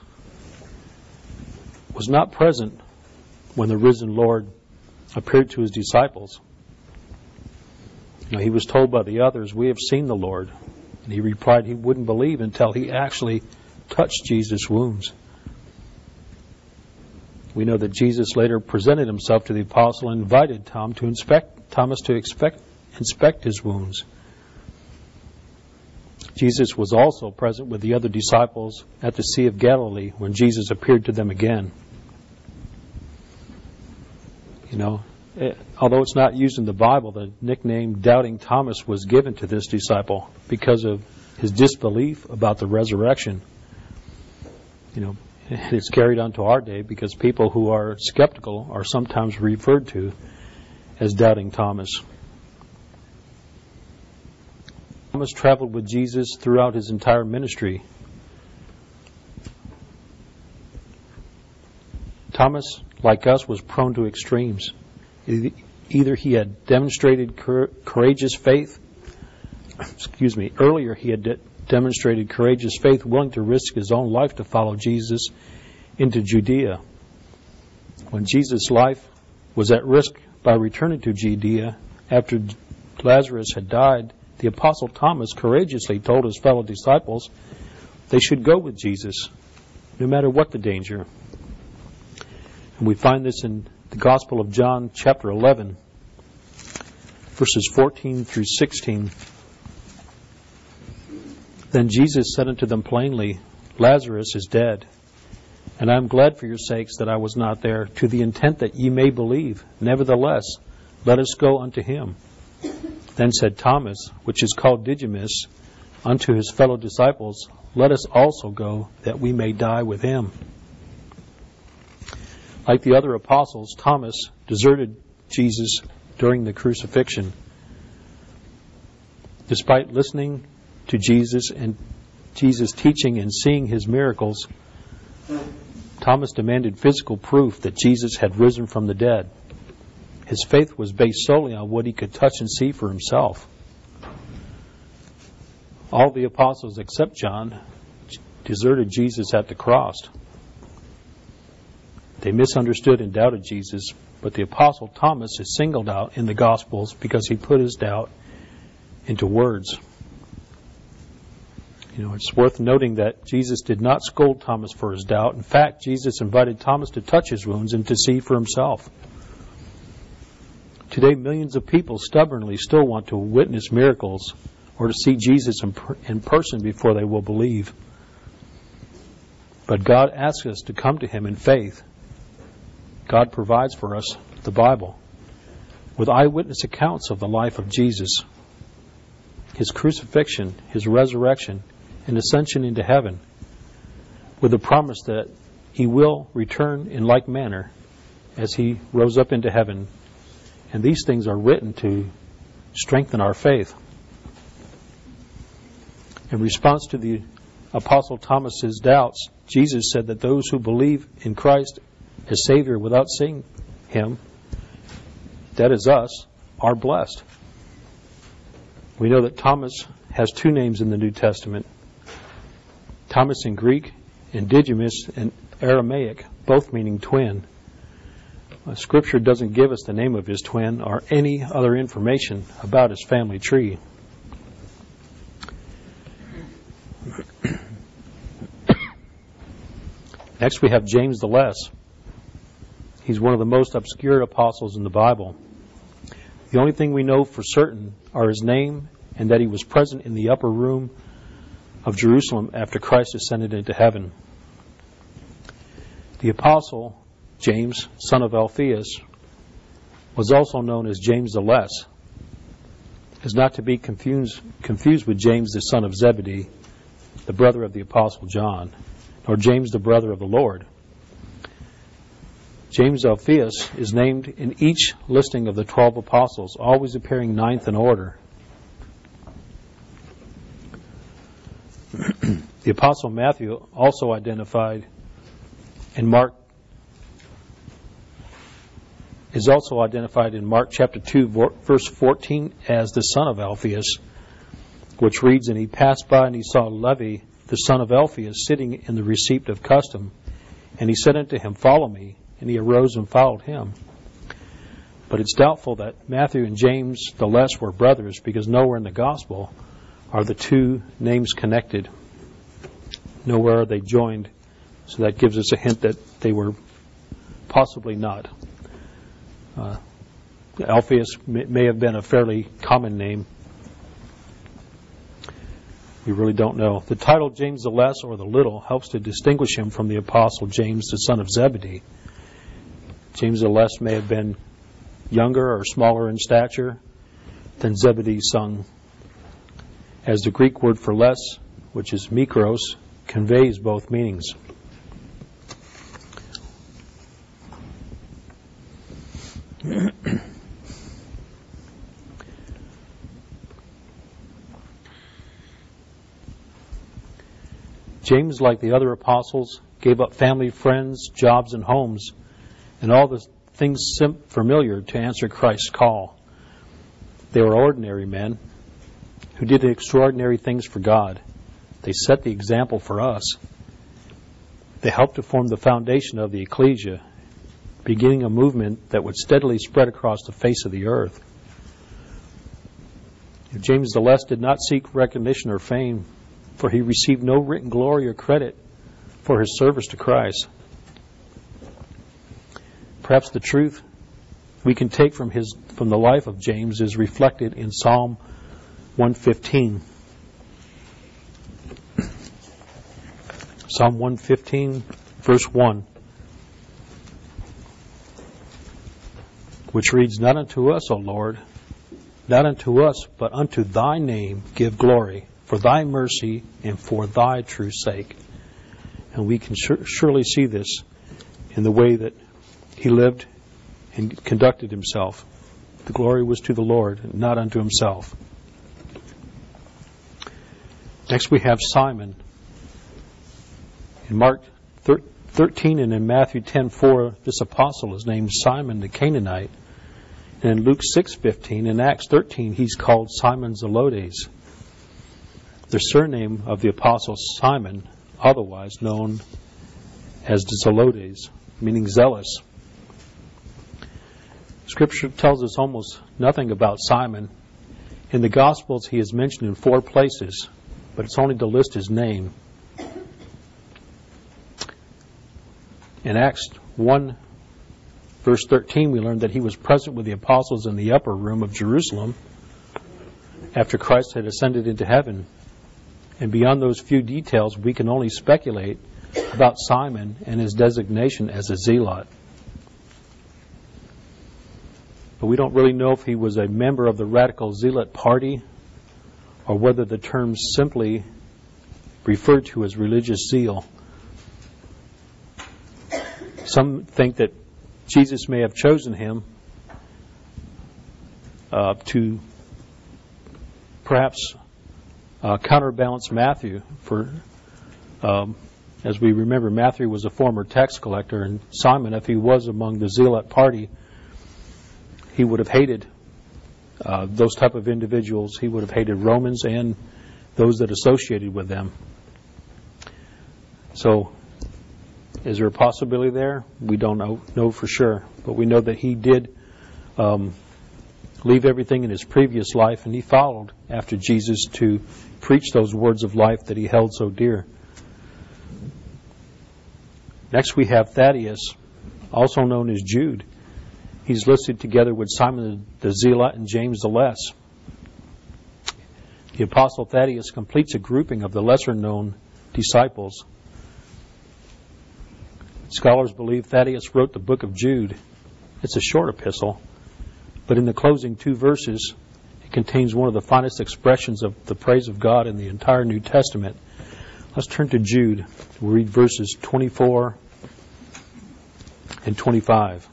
was not present when the risen Lord appeared to his disciples. You know, he was told by the others, "We have seen the Lord." And he replied he wouldn't believe until he actually touched Jesus' wounds. We know that Jesus later presented himself to the apostle and invited Tom to inspect, Thomas to expect, inspect his wounds. Jesus was also present with the other disciples at the Sea of Galilee when Jesus appeared to them again. You know, it, although it's not used in the Bible, the nickname Doubting Thomas was given to this disciple because of his disbelief about the resurrection. You know, it's carried on to our day because people who are skeptical are sometimes referred to as Doubting Thomas. Thomas traveled with Jesus throughout his entire ministry. Thomas, like us, was prone to extremes. Either he had demonstrated courageous faith, excuse me, earlier he had de- demonstrated courageous faith, willing to risk his own life to follow Jesus into Judea. When Jesus' life was at risk by returning to Judea after Lazarus had died, the Apostle Thomas courageously told his fellow disciples they should go with Jesus, no matter what the danger. And we find this in the Gospel of John, chapter eleven, verses fourteen through sixteen. Then Jesus said unto them plainly, Lazarus is dead, and I am glad for your sakes that I was not there, to the intent that ye may believe. Nevertheless, let us go unto him. Then said Thomas, which is called Didymus, unto his fellow disciples, Let us also go, that we may die with him. Like the other apostles, Thomas deserted Jesus during the crucifixion. Despite listening to Jesus and Jesus' teaching and seeing his miracles, Thomas demanded physical proof that Jesus had risen from the dead. His faith was based solely on what he could touch and see for himself. All the apostles except John deserted Jesus at the cross. They misunderstood and doubted Jesus, but the apostle Thomas is singled out in the Gospels because he put his doubt into words. You know, it's worth noting that Jesus did not scold Thomas for his doubt. In fact, Jesus invited Thomas to touch his wounds and to see for himself. Today, millions of people stubbornly still want to witness miracles or to see Jesus in, per- in person before they will believe. But God asks us to come to him in faith. God provides for us the Bible with eyewitness accounts of the life of Jesus, his crucifixion, his resurrection, and ascension into heaven, with the promise that he will return in like manner as he rose up into heaven. And these things are written to strengthen our faith. In response to the Apostle Thomas's doubts, Jesus said that those who believe in Christ as Savior without seeing him, that is us, are blessed. We know that Thomas has two names in the New Testament. Thomas in Greek and Didymus in Aramaic, both meaning twin. Scripture doesn't give us the name of his twin or any other information about his family tree. Next we have James the Less. He's one of the most obscure apostles in the Bible. The only thing we know for certain are his name and that he was present in the upper room of Jerusalem after Christ ascended into heaven. The apostle James, son of Alphaeus, was also known as James the Less, is not to be confused, confused with James the son of Zebedee, the brother of the apostle John, nor James the brother of the Lord. James Alphaeus is named in each listing of the twelve apostles, always appearing ninth in order. The apostle Matthew also identified in Mark is also identified in Mark chapter two, verse fourteen as the son of Alphaeus, which reads, And he passed by and he saw Levi, the son of Alphaeus, sitting in the receipt of custom. And he said unto him, Follow me. And he arose and followed him. But it's doubtful that Matthew and James the Less were brothers, because nowhere in the gospel are the two names connected. Nowhere are they joined. So that gives us a hint that they were possibly not. Uh, Alphaeus may, may have been a fairly common name. We really don't know. The title James the Less or the Little helps to distinguish him from the apostle James, the son of Zebedee. James the Less may have been younger or smaller in stature than Zebedee's son, as the Greek word for less, which is mikros, conveys both meanings. James, like the other apostles, gave up family, friends, jobs, and homes, and all the things sim- familiar to answer Christ's call. They were ordinary men who did extraordinary things for God. They set the example for us. They helped to form the foundation of the ecclesia, beginning a movement that would steadily spread across the face of the earth. James the Less did not seek recognition or fame, for he received no written glory or credit for his service to Christ. Perhaps the truth we can take from his from the life of James is reflected in Psalm one fifteen. Psalm one fifteen, verse one, which reads, "Not unto us, O Lord, not unto us, but unto thy name give glory, for thy mercy and for thy true sake." And we can sur- surely see this in the way that he lived and conducted himself. The glory was to the Lord, not unto himself. Next we have Simon. In Mark thirteen and in Matthew ten four, this apostle is named Simon the Canaanite. And in Luke six fifteen, in Acts thirteen, he's called Simon Zelotes. The surname of the apostle Simon, otherwise known as Zelotes, meaning zealous. Scripture tells us almost nothing about Simon. In the Gospels, he is mentioned in four places, but it's only to list his name. In Acts one, verse thirteen, we learn that he was present with the apostles in the upper room of Jerusalem after Christ had ascended into heaven. And beyond those few details, we can only speculate about Simon and his designation as a zealot. But we don't really know if he was a member of the radical zealot party or whether the term simply referred to his religious zeal. Some think that Jesus may have chosen him uh, to perhaps uh, counterbalance Matthew. For, um, as we remember, Matthew was a former tax collector, and Simon, if he was among the zealot party, he would have hated uh, those type of individuals. He would have hated Romans and those that associated with them. So, is there a possibility there? We don't know, know for sure. But we know that he did um, leave everything in his previous life, and he followed after Jesus to preach those words of life that he held so dear. Next we have Thaddeus, also known as Jude. He's listed together with Simon the Zealot and James the Less. The Apostle Thaddeus completes a grouping of the lesser-known disciples. Scholars believe Thaddeus wrote the book of Jude. It's a short epistle, but in the closing two verses, it contains one of the finest expressions of the praise of God in the entire New Testament. Let's turn to Jude. We'll read verses twenty-four and twenty-five.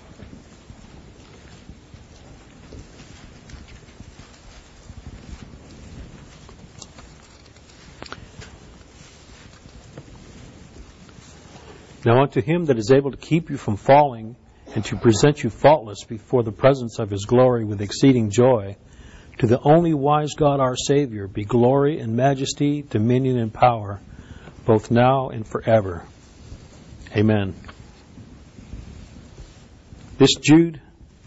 Now unto him that is able to keep you from falling and to present you faultless before the presence of his glory with exceeding joy, to the only wise God our Savior be glory and majesty, dominion and power, both now and forever. Amen. This Jude,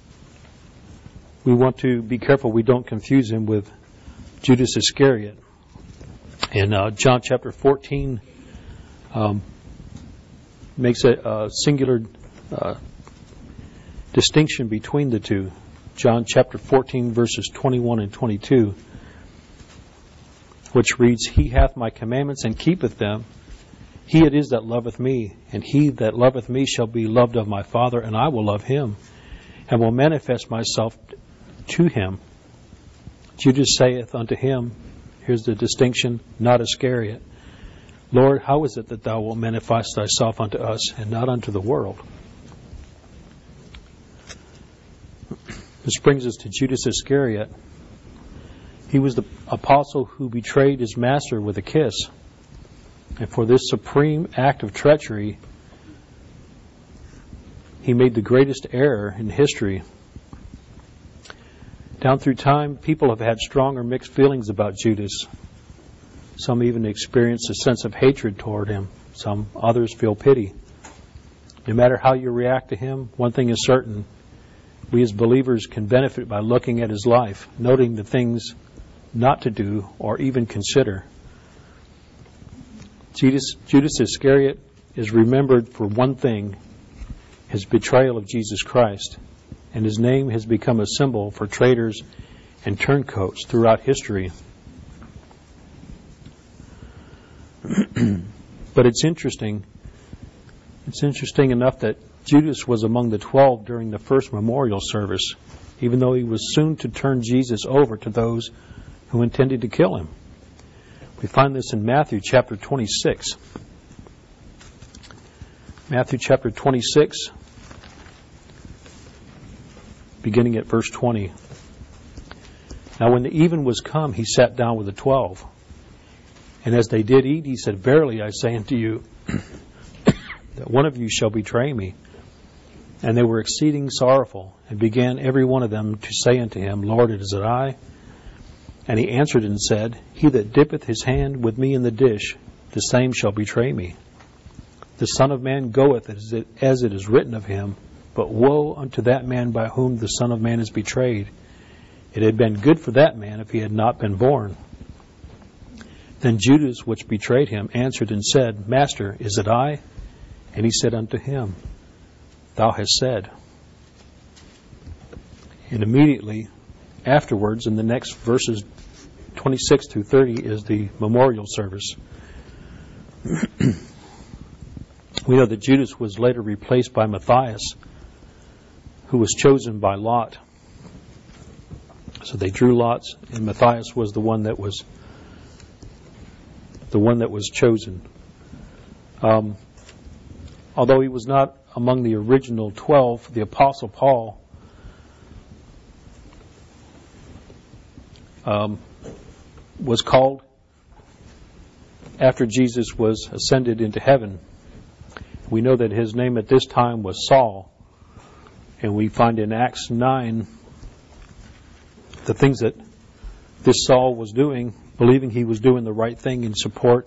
we want to be careful we don't confuse him with Judas Iscariot. In uh, John chapter fourteen, um, makes a, a singular uh, distinction between the two. John chapter fourteen, verses twenty-one and twenty-two, which reads, "He hath my commandments and keepeth them. He it is that loveth me, and he that loveth me shall be loved of my Father, and I will love him, and will manifest myself to him." Judas saith unto him, here's the distinction, not Iscariot, "Lord, how is it that thou wilt manifest thyself unto us, and not unto the world?" This brings us to Judas Iscariot. He was the apostle who betrayed his master with a kiss. And for this supreme act of treachery, he made the greatest error in history. Down through time, people have had strong or mixed feelings about Judas. Some even experience a sense of hatred toward him. Some others feel pity. No matter how you react to him, one thing is certain. We as believers can benefit by looking at his life, noting the things not to do or even consider. Judas, Judas Iscariot is remembered for one thing. his betrayal of Jesus Christ, and his name has become a symbol for traitors and turncoats throughout history. But it's interesting, it's interesting enough that Judas was among the twelve during the first memorial service, even though he was soon to turn Jesus over to those who intended to kill him. We find this in Matthew chapter twenty-six. Matthew chapter twenty-six, beginning at verse twenty. Now when the even was come, he sat down with the twelve. And as they did eat, he said, Verily I say unto you, that one of you shall betray me. And they were exceeding sorrowful, and began every one of them to say unto him, Lord, it is it I? And he answered and said, He that dippeth his hand with me in the dish, the same shall betray me. The Son of Man goeth as it, as it is written of him, but woe unto that man by whom the Son of Man is betrayed. It had been good for that man if he had not been born. Then Judas, which betrayed him, answered and said, Master, is it I? And he said unto him, Thou hast said. And immediately afterwards, in the next verses twenty-six through thirty, is the memorial service. We know that Judas was later replaced by Matthias, who was chosen by Lot. So they drew lots, and Matthias was the one that was the one that was chosen. Um, although he was not among the original twelve, the Apostle Paul um, was called after Jesus was ascended into heaven. We know that his name at this time was Saul, and we find in Acts nine the things that this Saul was doing, believing he was doing the right thing in support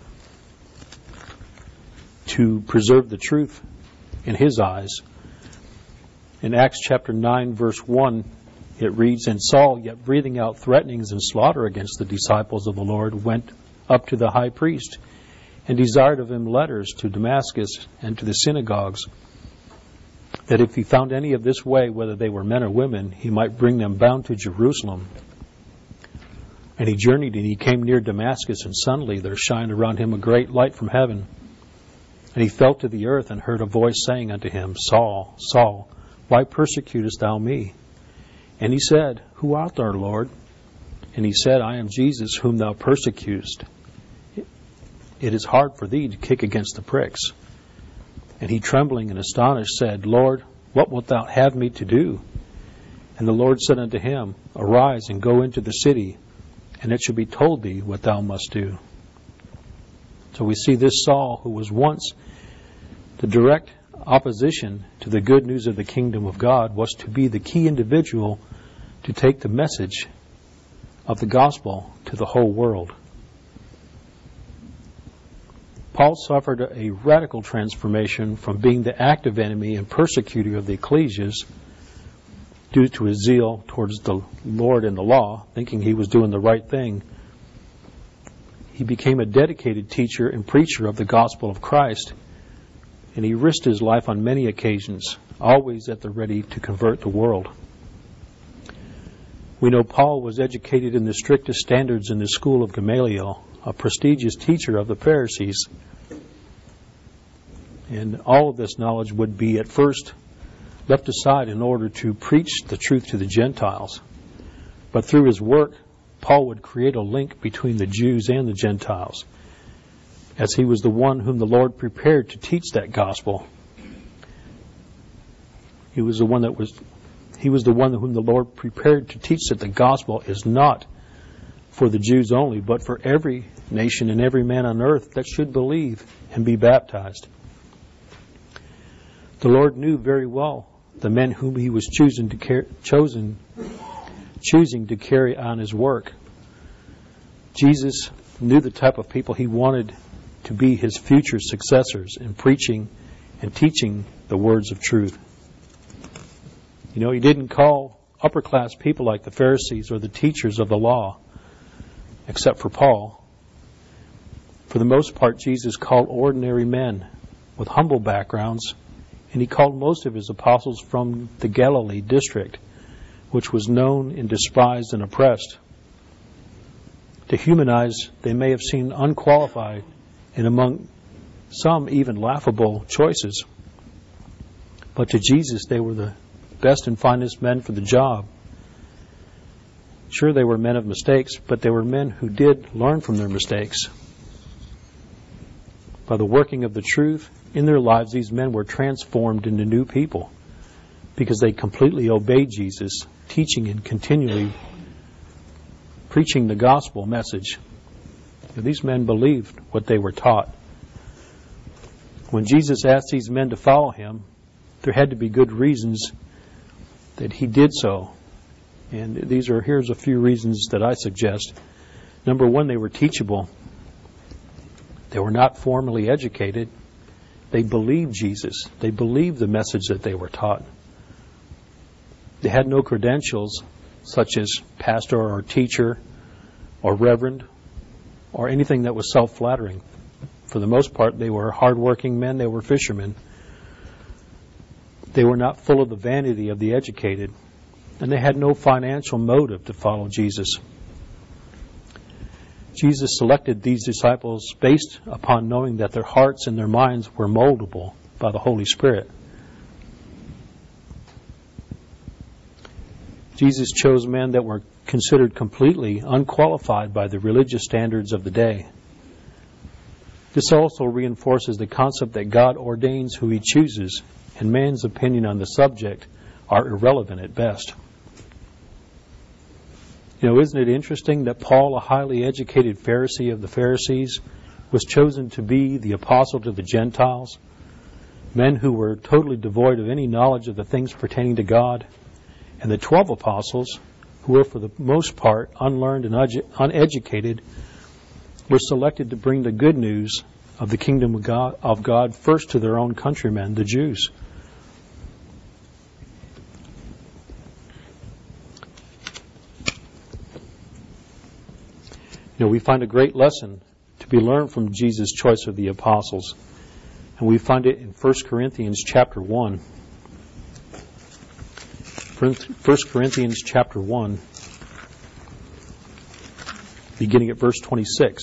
to preserve the truth in his eyes. In Acts chapter nine, verse one, it reads, And Saul, yet breathing out threatenings and slaughter against the disciples of the Lord, went up to the high priest, and desired of him letters to Damascus and to the synagogues, that if he found any of this way, whether they were men or women, he might bring them bound to Jerusalem. And he journeyed, and he came near Damascus, and suddenly there shined around him a great light from heaven. And he fell to the earth, and heard a voice saying unto him, Saul, Saul, why persecutest thou me? And he said, Who art thou, Lord? And he said, I am Jesus, whom thou persecutest. It is hard for thee to kick against the pricks. And he, trembling and astonished, said, Lord, what wilt thou have me to do? And the Lord said unto him, Arise, and go into the city, and it shall be told thee what thou must do. So we see this Saul, who was once the direct opposition to the good news of the kingdom of God, was to be the key individual to take the message of the gospel to the whole world. Paul suffered a radical transformation from being the active enemy and persecutor of the ecclesias due to his zeal towards the Lord and the law, thinking he was doing the right thing. He became a dedicated teacher and preacher of the gospel of Christ, and he risked his life on many occasions, always at the ready to convert the world. We know Paul was educated in the strictest standards in the school of Gamaliel, a prestigious teacher of the Pharisees. And all of this knowledge would be at first left aside in order to preach the truth to the Gentiles. But through his work, Paul would create a link between the Jews and the Gentiles, as he was the one whom the Lord prepared to teach that gospel. He was the one that was he was the one whom the Lord prepared to teach that the gospel is not for the Jews only, but for every nation and every man on earth that should believe and be baptized. The Lord knew very well the men whom he was choosing to car- chosen, choosing to carry on his work. Jesus knew the type of people he wanted to be his future successors in preaching and teaching the words of truth. You know, he didn't call upper class people like the Pharisees or the teachers of the law, except for Paul. For the most part, Jesus called ordinary men with humble backgrounds And he called most of his apostles from the Galilee district, which was known and despised and oppressed. To human eyes, they may have seemed unqualified and among some even laughable choices. But to Jesus, they were the best and finest men for the job. Sure, they were men of mistakes, but they were men who did learn from their mistakes. By the working of the truth in their lives, these men were transformed into new people because they completely obeyed Jesus, teaching and continually preaching the gospel message. And these men believed what they were taught. When Jesus asked these men to follow him, there had to be good reasons that he did so. And these are here's a few reasons that I suggest. Number one, they were teachable. They were not formally educated. They believed Jesus. They believed the message that they were taught. They had no credentials such as pastor or teacher or reverend or anything that was self-flattering. For the most part, they were hard-working men. They were fishermen. They were not full of the vanity of the educated. And they had no financial motive to follow Jesus. Jesus selected these disciples based upon knowing that their hearts and their minds were moldable by the Holy Spirit. Jesus chose men that were considered completely unqualified by the religious standards of the day. This also reinforces the concept that God ordains who he chooses, and man's opinion on the subject are irrelevant at best. You know, isn't it interesting that Paul, a highly educated Pharisee of the Pharisees, was chosen to be the apostle to the Gentiles, men who were totally devoid of any knowledge of the things pertaining to God, and the twelve apostles, who were for the most part unlearned and uneducated, were selected to bring the good news of the kingdom of God, of God first to their own countrymen, the Jews. You know, we find a great lesson to be learned from Jesus' choice of the apostles. And we find it in First Corinthians chapter one. First Corinthians chapter one, beginning at verse twenty-six.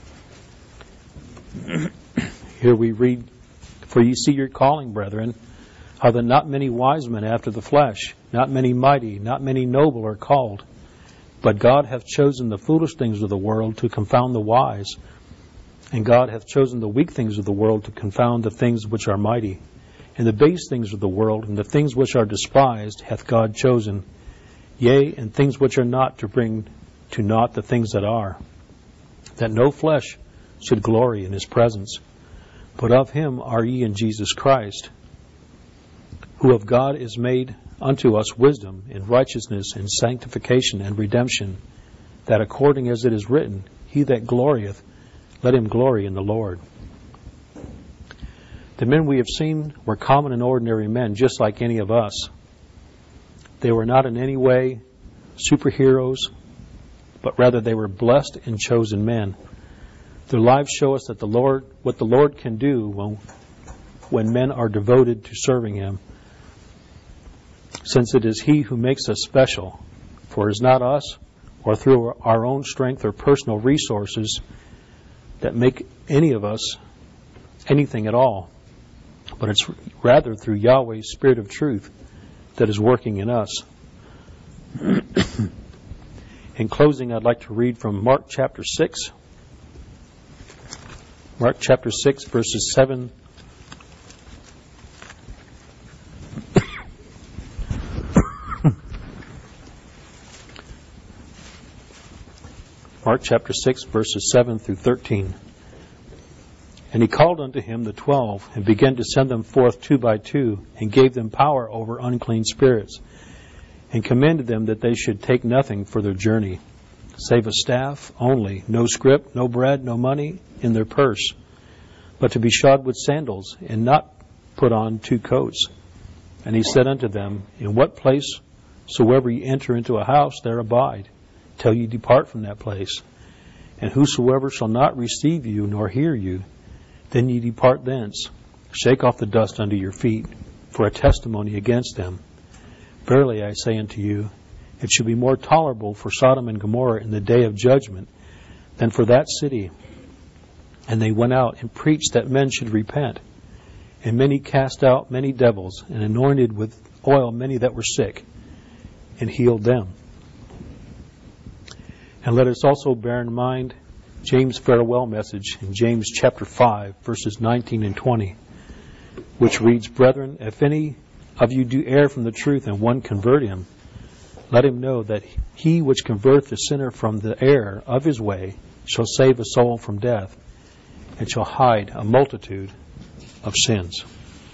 Here we read, "For ye see your calling, brethren, how that not many wise men after the flesh, not many mighty, not many noble are called. But God hath chosen the foolish things of the world to confound the wise. And God hath chosen the weak things of the world to confound the things which are mighty. And the base things of the world, and the things which are despised, hath God chosen. Yea, and things which are not, to bring to naught the things that are. That no flesh should glory in his presence. But of him are ye in Jesus Christ, who of God is made unto us wisdom, and righteousness, and sanctification, and redemption, that according as it is written, he that glorieth, let him glory in the Lord." The men we have seen were common and ordinary men, just like any of us. They were not in any way superheroes, but rather they were blessed and chosen men. Their lives show us that the Lord, what the Lord can do when, when men are devoted to serving him, since it is he who makes us special. For it is not us, or through our own strength or personal resources, that make any of us anything at all. But it's rather through Yahweh's Spirit of truth that is working in us. In closing, I'd like to read from Mark chapter six. Mark chapter six, verses seven Mark chapter six, verses seven through thirteen. "And he called unto him the twelve, and began to send them forth two by two, and gave them power over unclean spirits, and commanded them that they should take nothing for their journey, save a staff only, no scrip, no bread, no money in their purse, but to be shod with sandals, and not put on two coats. And he said unto them, In what place soever ye enter into a house, there abide, till ye depart from that place. And whosoever shall not receive you, nor hear you, then ye depart thence. Shake off the dust under your feet. for a testimony against them. Verily I say unto you, it should be more tolerable for Sodom and Gomorrah in the day of judgment than for that city. And they went out and preached that men should repent. And many cast out many devils, and anointed with oil many that were sick, and healed them. And let us also bear in mind James' farewell message in James chapter five, verses nineteen and twenty, which reads, Brethren, if any of you do err from the truth, and one convert him, let him know that he which converteth the sinner from the error of his way shall save a soul from death, and shall hide a multitude of sins.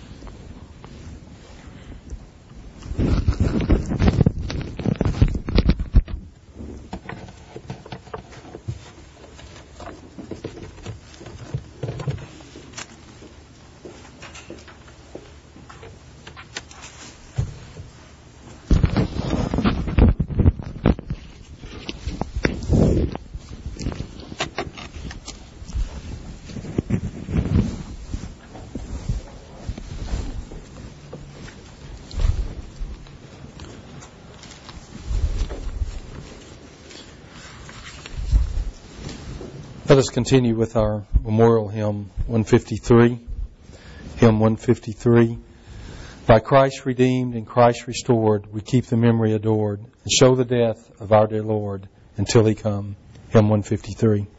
Let us continue with our memorial hymn one fifty-three. Hymn one fifty-three. By Christ redeemed and Christ restored, we keep the memory adored, and show the death of our dear Lord until He come. Hymn one fifty-three.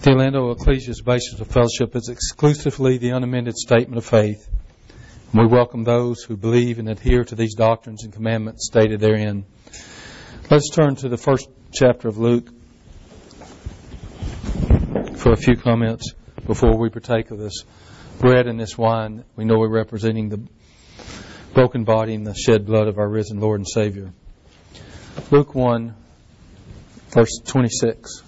The Orlando Ecclesia's basis of fellowship is exclusively the unamended statement of faith. And we welcome those who believe and adhere to these doctrines and commandments stated therein. Let's turn to the first chapter of Luke for a few comments before we partake of this bread and this wine. We know we're representing the broken body and the shed blood of our risen Lord and Savior. Luke one, verse twenty-six.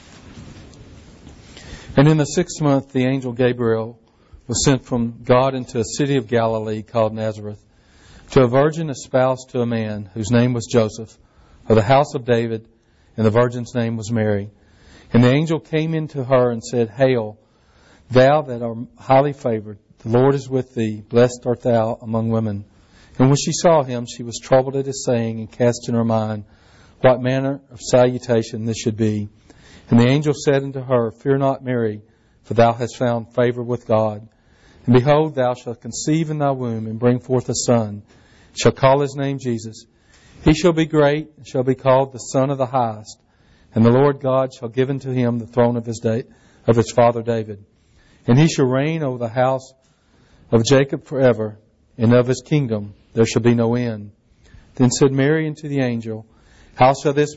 And in the sixth month, the angel Gabriel was sent from God into a city of Galilee called Nazareth, to a virgin espoused to a man whose name was Joseph, of the house of David, and the virgin's name was Mary. And the angel came into her and said, Hail, thou that art highly favored, the Lord is with thee, blessed art thou among women. And when she saw him, she was troubled at his saying, and cast in her mind what manner of salutation this should be. And the angel said unto her, Fear not, Mary, for thou hast found favor with God. And behold, thou shalt conceive in thy womb, and bring forth a son, shall call his name Jesus. He shall be great, and shall be called the Son of the Highest. And the Lord God shall give unto him the throne of his da- of his father David. And he shall reign over the house of Jacob forever, and of his kingdom there shall be no end. Then said Mary unto the angel, How shall this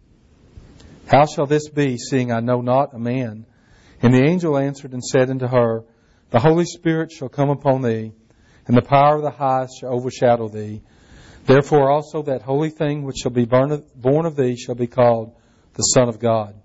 How shall this be, seeing I know not a man? And the angel answered and said unto her, The Holy Spirit shall come upon thee, and the power of the highest shall overshadow thee. Therefore also that holy thing which shall be born of thee shall be called the Son of God.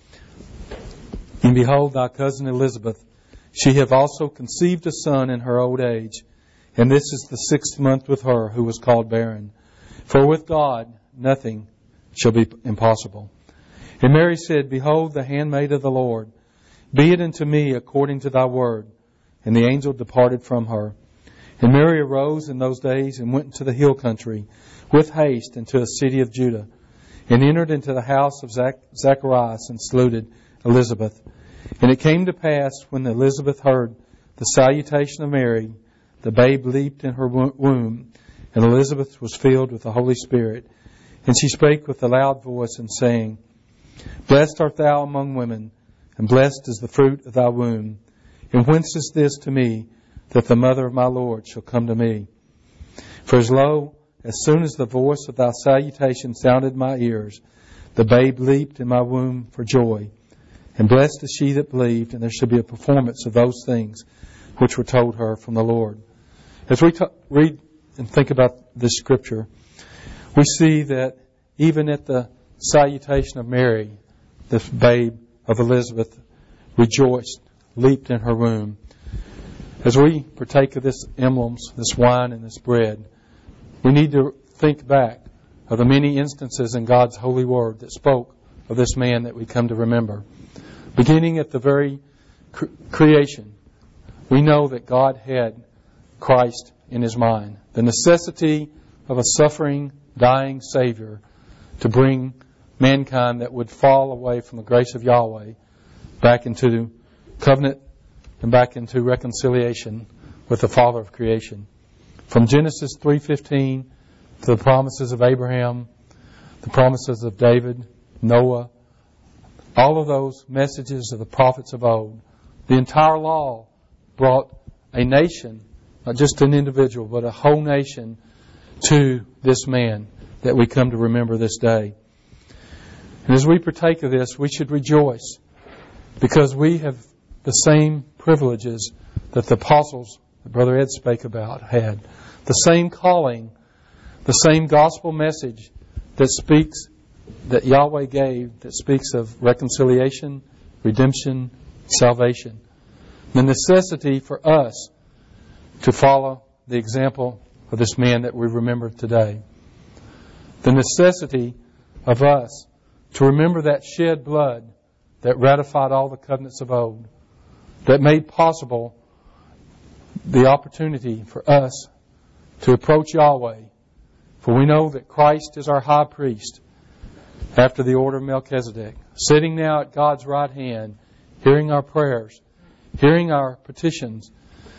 And behold, thy cousin Elizabeth, she hath also conceived a son in her old age, and this is the sixth month with her who was called barren. For with God nothing shall be impossible. And Mary said, Behold, the handmaid of the Lord, be it unto me according to thy word. And the angel departed from her. And Mary arose in those days and went into the hill country with haste into a city of Judah, and entered into the house of Zac- Zacharias and saluted Elizabeth. And it came to pass, when Elizabeth heard the salutation of Mary, the babe leaped in her womb, and Elizabeth was filled with the Holy Spirit. And she spake with a loud voice, and saying, Blessed art thou among women, and blessed is the fruit of thy womb. And whence is this to me, that the mother of my Lord shall come to me? For as lo, as soon as the voice of thy salutation sounded in my ears, the babe leaped in my womb for joy. And blessed is she that believed, and there shall be a performance of those things which were told her from the Lord. As we t- read and think about this scripture, we see that even at the salutation of Mary, this babe of Elizabeth rejoiced, leaped in her womb. As we partake of this emblems, this wine and this bread, we need to think back of the many instances in God's holy word that spoke of this man that we come to remember. Beginning at the very cre- creation, we know that God had Christ in his mind. The necessity of a suffering, dying Savior to bring mankind that would fall away from the grace of Yahweh back into covenant and back into reconciliation with the Father of creation. From Genesis three fifteen to the promises of Abraham, the promises of David, Noah, all of those messages of the prophets of old, the entire law brought a nation, not just an individual, but a whole nation to this man that we come to remember this day. And as we partake of this, we should rejoice because we have the same privileges that the apostles that Brother Ed spake about had. The same calling, the same gospel message that speaks, that Yahweh gave, that speaks of reconciliation, redemption, salvation. The necessity for us to follow the example of this man that we remember today. The necessity of us to remember that shed blood that ratified all the covenants of old, that made possible the opportunity for us to approach Yahweh. For we know that Christ is our high priest after the order of Melchizedek, sitting now at God's right hand, hearing our prayers, hearing our petitions,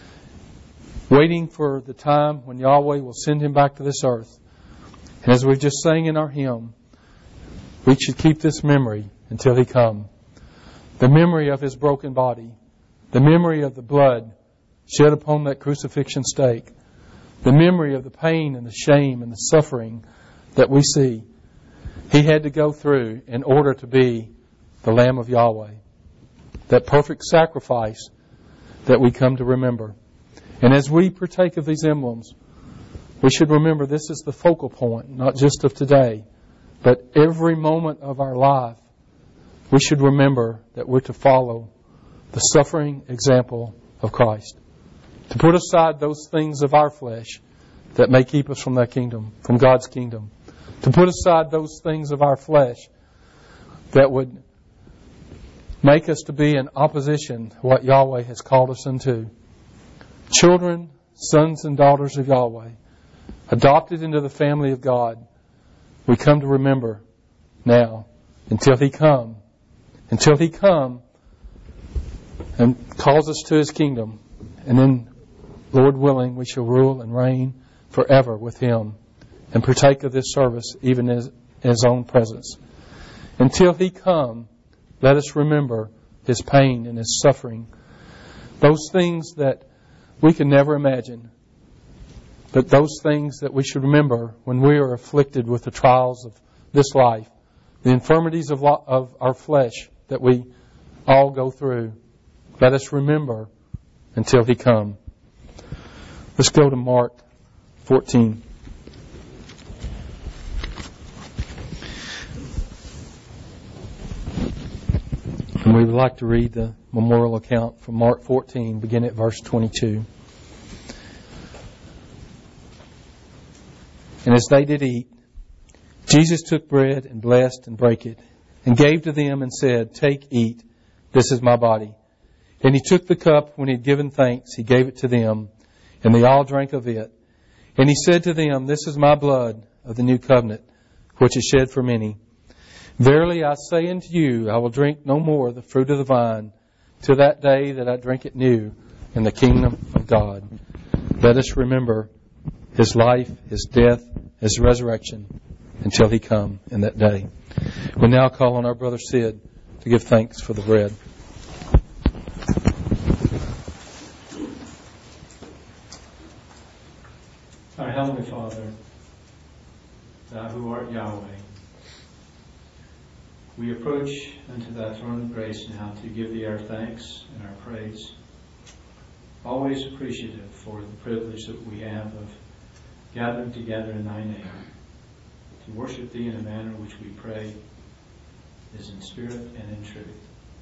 waiting for the time when Yahweh will send him back to this earth. And as we've just sang in our hymn, we should keep this memory until he come. the memory of His broken body, the memory of the blood shed upon that crucifixion stake, the memory of the pain and the shame and the suffering that we see. He had to go through in order to be the Lamb of Yahweh, that perfect sacrifice that we come to remember. And as we partake of these emblems, we should remember this is the focal point, not just of today, but every moment of our life. We should remember that we're to follow the suffering example of Christ, to put aside those things of our flesh that may keep us from that kingdom, from God's kingdom, to put aside those things of our flesh that would make us to be in opposition to what Yahweh has called us into. Children, sons and daughters of Yahweh, adopted into the family of God, we come to remember now until He come, until He come and calls us to His kingdom, and then, Lord willing, we shall rule and reign forever with Him and partake of this service even as in His own presence. Until He come, let us remember His pain and His suffering, those things that we can never imagine, but those things that we should remember when we are afflicted with the trials of this life, the infirmities of, of our flesh that we all go through. Let us remember until He come. Let's go to Mark fourteen. And we would like to read the memorial account from Mark fourteen, beginning at verse twenty-two. And as they did eat, Jesus took bread and blessed and brake it, and gave to them and said, "Take, eat, this is my body." And He took the cup when He had given thanks, He gave it to them, and they all drank of it. And He said to them, "This is my blood of the new covenant, which is shed for many. Verily I say unto you, I will drink no more of the fruit of the vine, till that day that I drink it new in the kingdom of God." Let us remember His life, His death, His resurrection, until He come in that day. We now call on our brother Sid to give thanks for the bread. Our Heavenly Father, Thou who art Yahweh, we approach unto Thy throne of grace now to give Thee our thanks and our praise. Always appreciative for the privilege that we have of gathering together in Thy name to worship Thee in a manner which we pray is in spirit and in truth.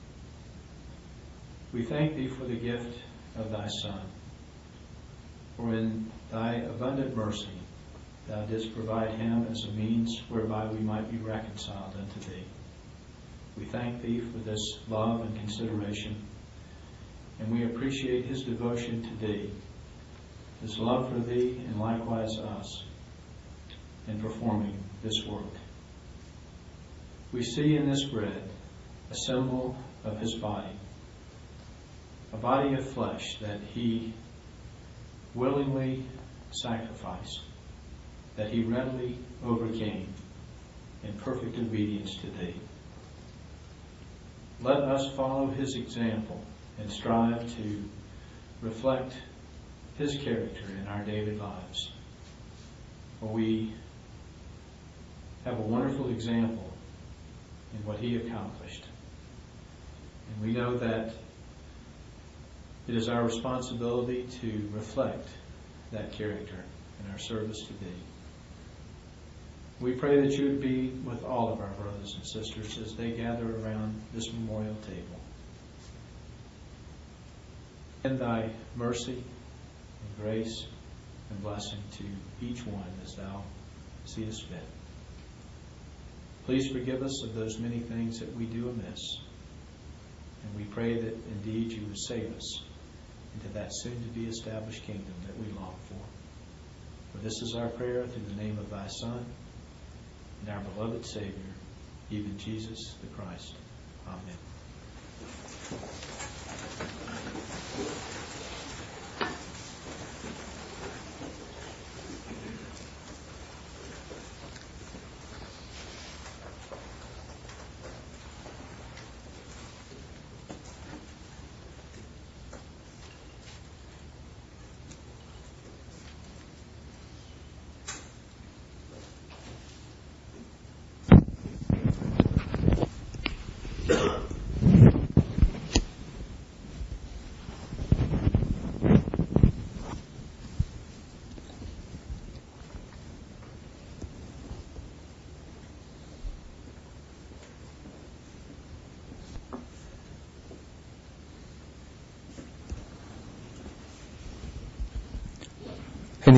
We thank Thee for the gift of Thy Son, for in Thy abundant mercy Thou didst provide Him as a means whereby we might be reconciled unto Thee. We thank Thee for this love and consideration, and we appreciate His devotion to Thee, His love for Thee, and likewise us, in performing this work. We see in this bread a symbol of His body, a body of flesh that He willingly sacrificed, that He readily overcame in perfect obedience to Thee. Let us follow His example and strive to reflect His character in our daily lives. For we have a wonderful example in what He accomplished. And we know that it is our responsibility to reflect that character in our service to Thee. We pray that You would be with all of our brothers and sisters as they gather around this memorial table. And Thy mercy and grace and blessing to each one as Thou seest fit. Please forgive us of those many things that we do amiss. And we pray that indeed You would save us into that soon-to-be established kingdom that we long for. For this is our prayer through the name of Thy Son and our beloved Savior, even Jesus the Christ. Amen.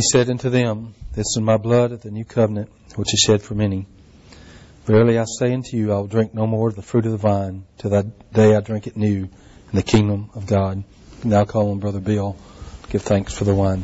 he said unto them, This is my blood of the new covenant, which is shed for many. Verily I say unto you, I will drink no more of the fruit of the vine till that day I drink it new in the kingdom of God. Now call on Brother Bill to give thanks for the wine.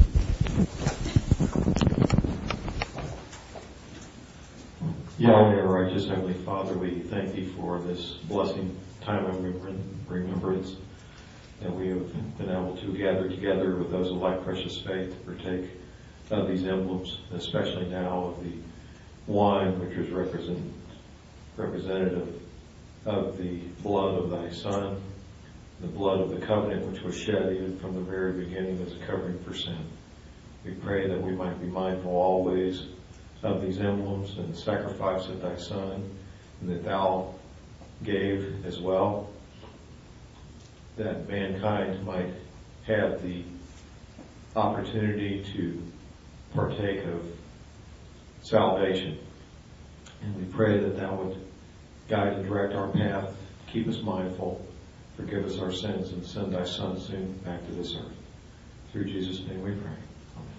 Yahweh, our righteous Heavenly Father, we thank Thee for this blessing time of remembrance that we have been able to gather together with those of like precious faith to partake of these emblems, especially now of the wine, which is represent, representative of the blood of Thy Son, the blood of the covenant which was shed even from the very beginning as a covering for sin. We pray that we might be mindful always of these emblems and the sacrifice of Thy Son, and that Thou gave as well, that mankind might have the opportunity to partake of salvation. And we pray that Thou would guide and direct our path, keep us mindful, forgive us our sins, and send Thy Son soon back to this earth. Through Jesus' name we pray. Amen.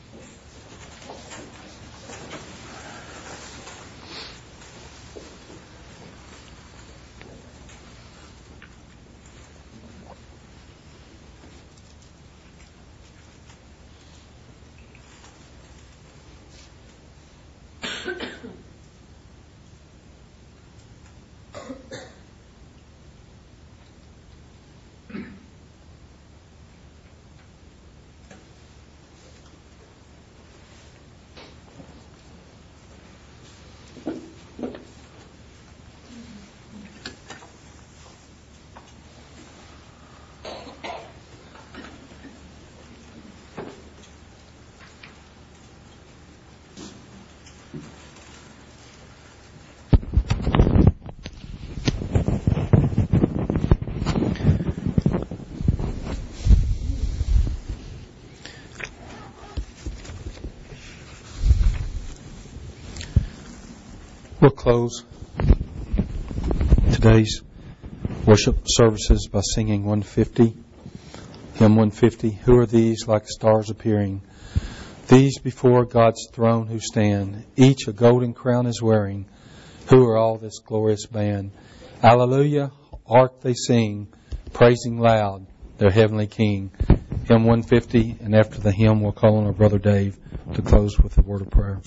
We'll close today's worship services by singing one fifty, hymn one fifty. Who are these like stars appearing? These before God's throne who stand, each a golden crown is wearing. Who are all this glorious band? Alleluia, hark they sing, praising loud their heavenly King. Hymn one fifty, and after the hymn we'll call on our Brother Dave to close with a word of prayer.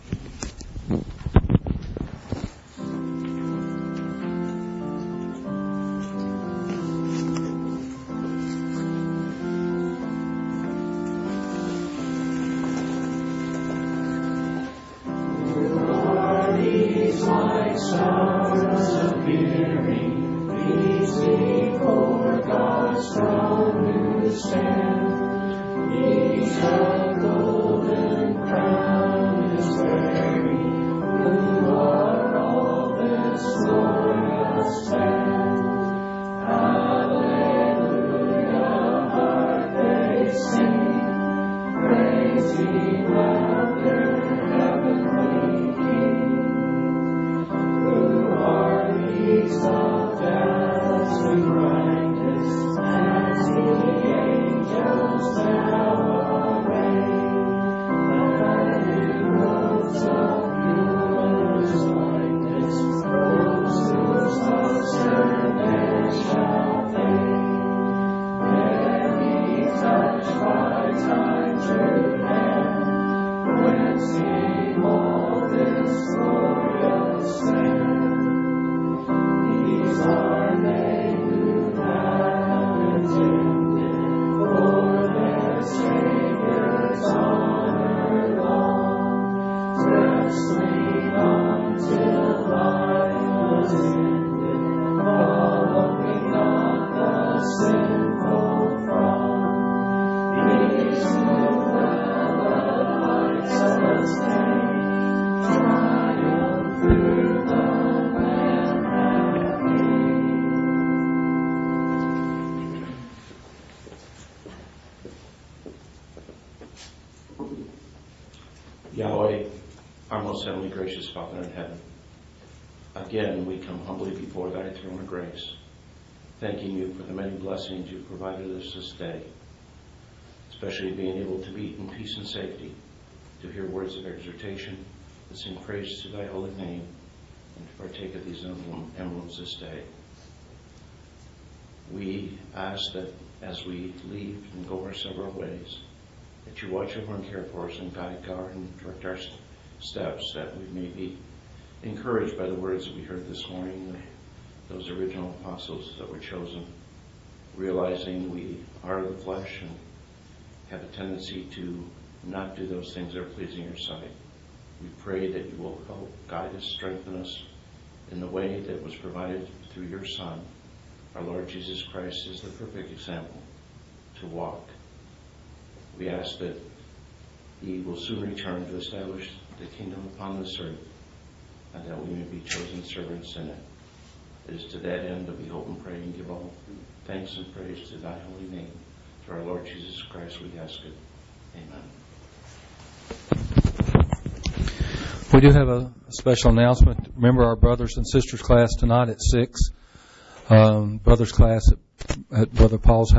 Yahweh, our most heavenly gracious Father in heaven, again we come humbly before Thy throne of grace, thanking You for the many blessings You've provided us this day. especially being able to meet in peace and safety, to hear words of exhortation, to sing praise to thy holy name, and to partake of these emblems this day. We ask that as we leave and go our several ways, that you watch over and care for us and guide, guard, and direct our steps, that we may be encouraged by the words that we heard this morning, those original apostles that were chosen, realizing we are the flesh and have a tendency to not do those things that are pleasing your sight. We pray that you will help guide us, strengthen us in the way that was provided through your Son. Our Lord Jesus Christ is the perfect example to walk. We ask that he will soon return to establish the kingdom upon this earth, and that we may be chosen servants in it. It is to that end that we hope and pray and give all thanks and praise to thy holy name. Through our Lord Jesus Christ we ask it. Amen. We do have a special announcement. Remember our brothers and sisters class tonight at six. Um, brothers class at, at Brother Paul's house.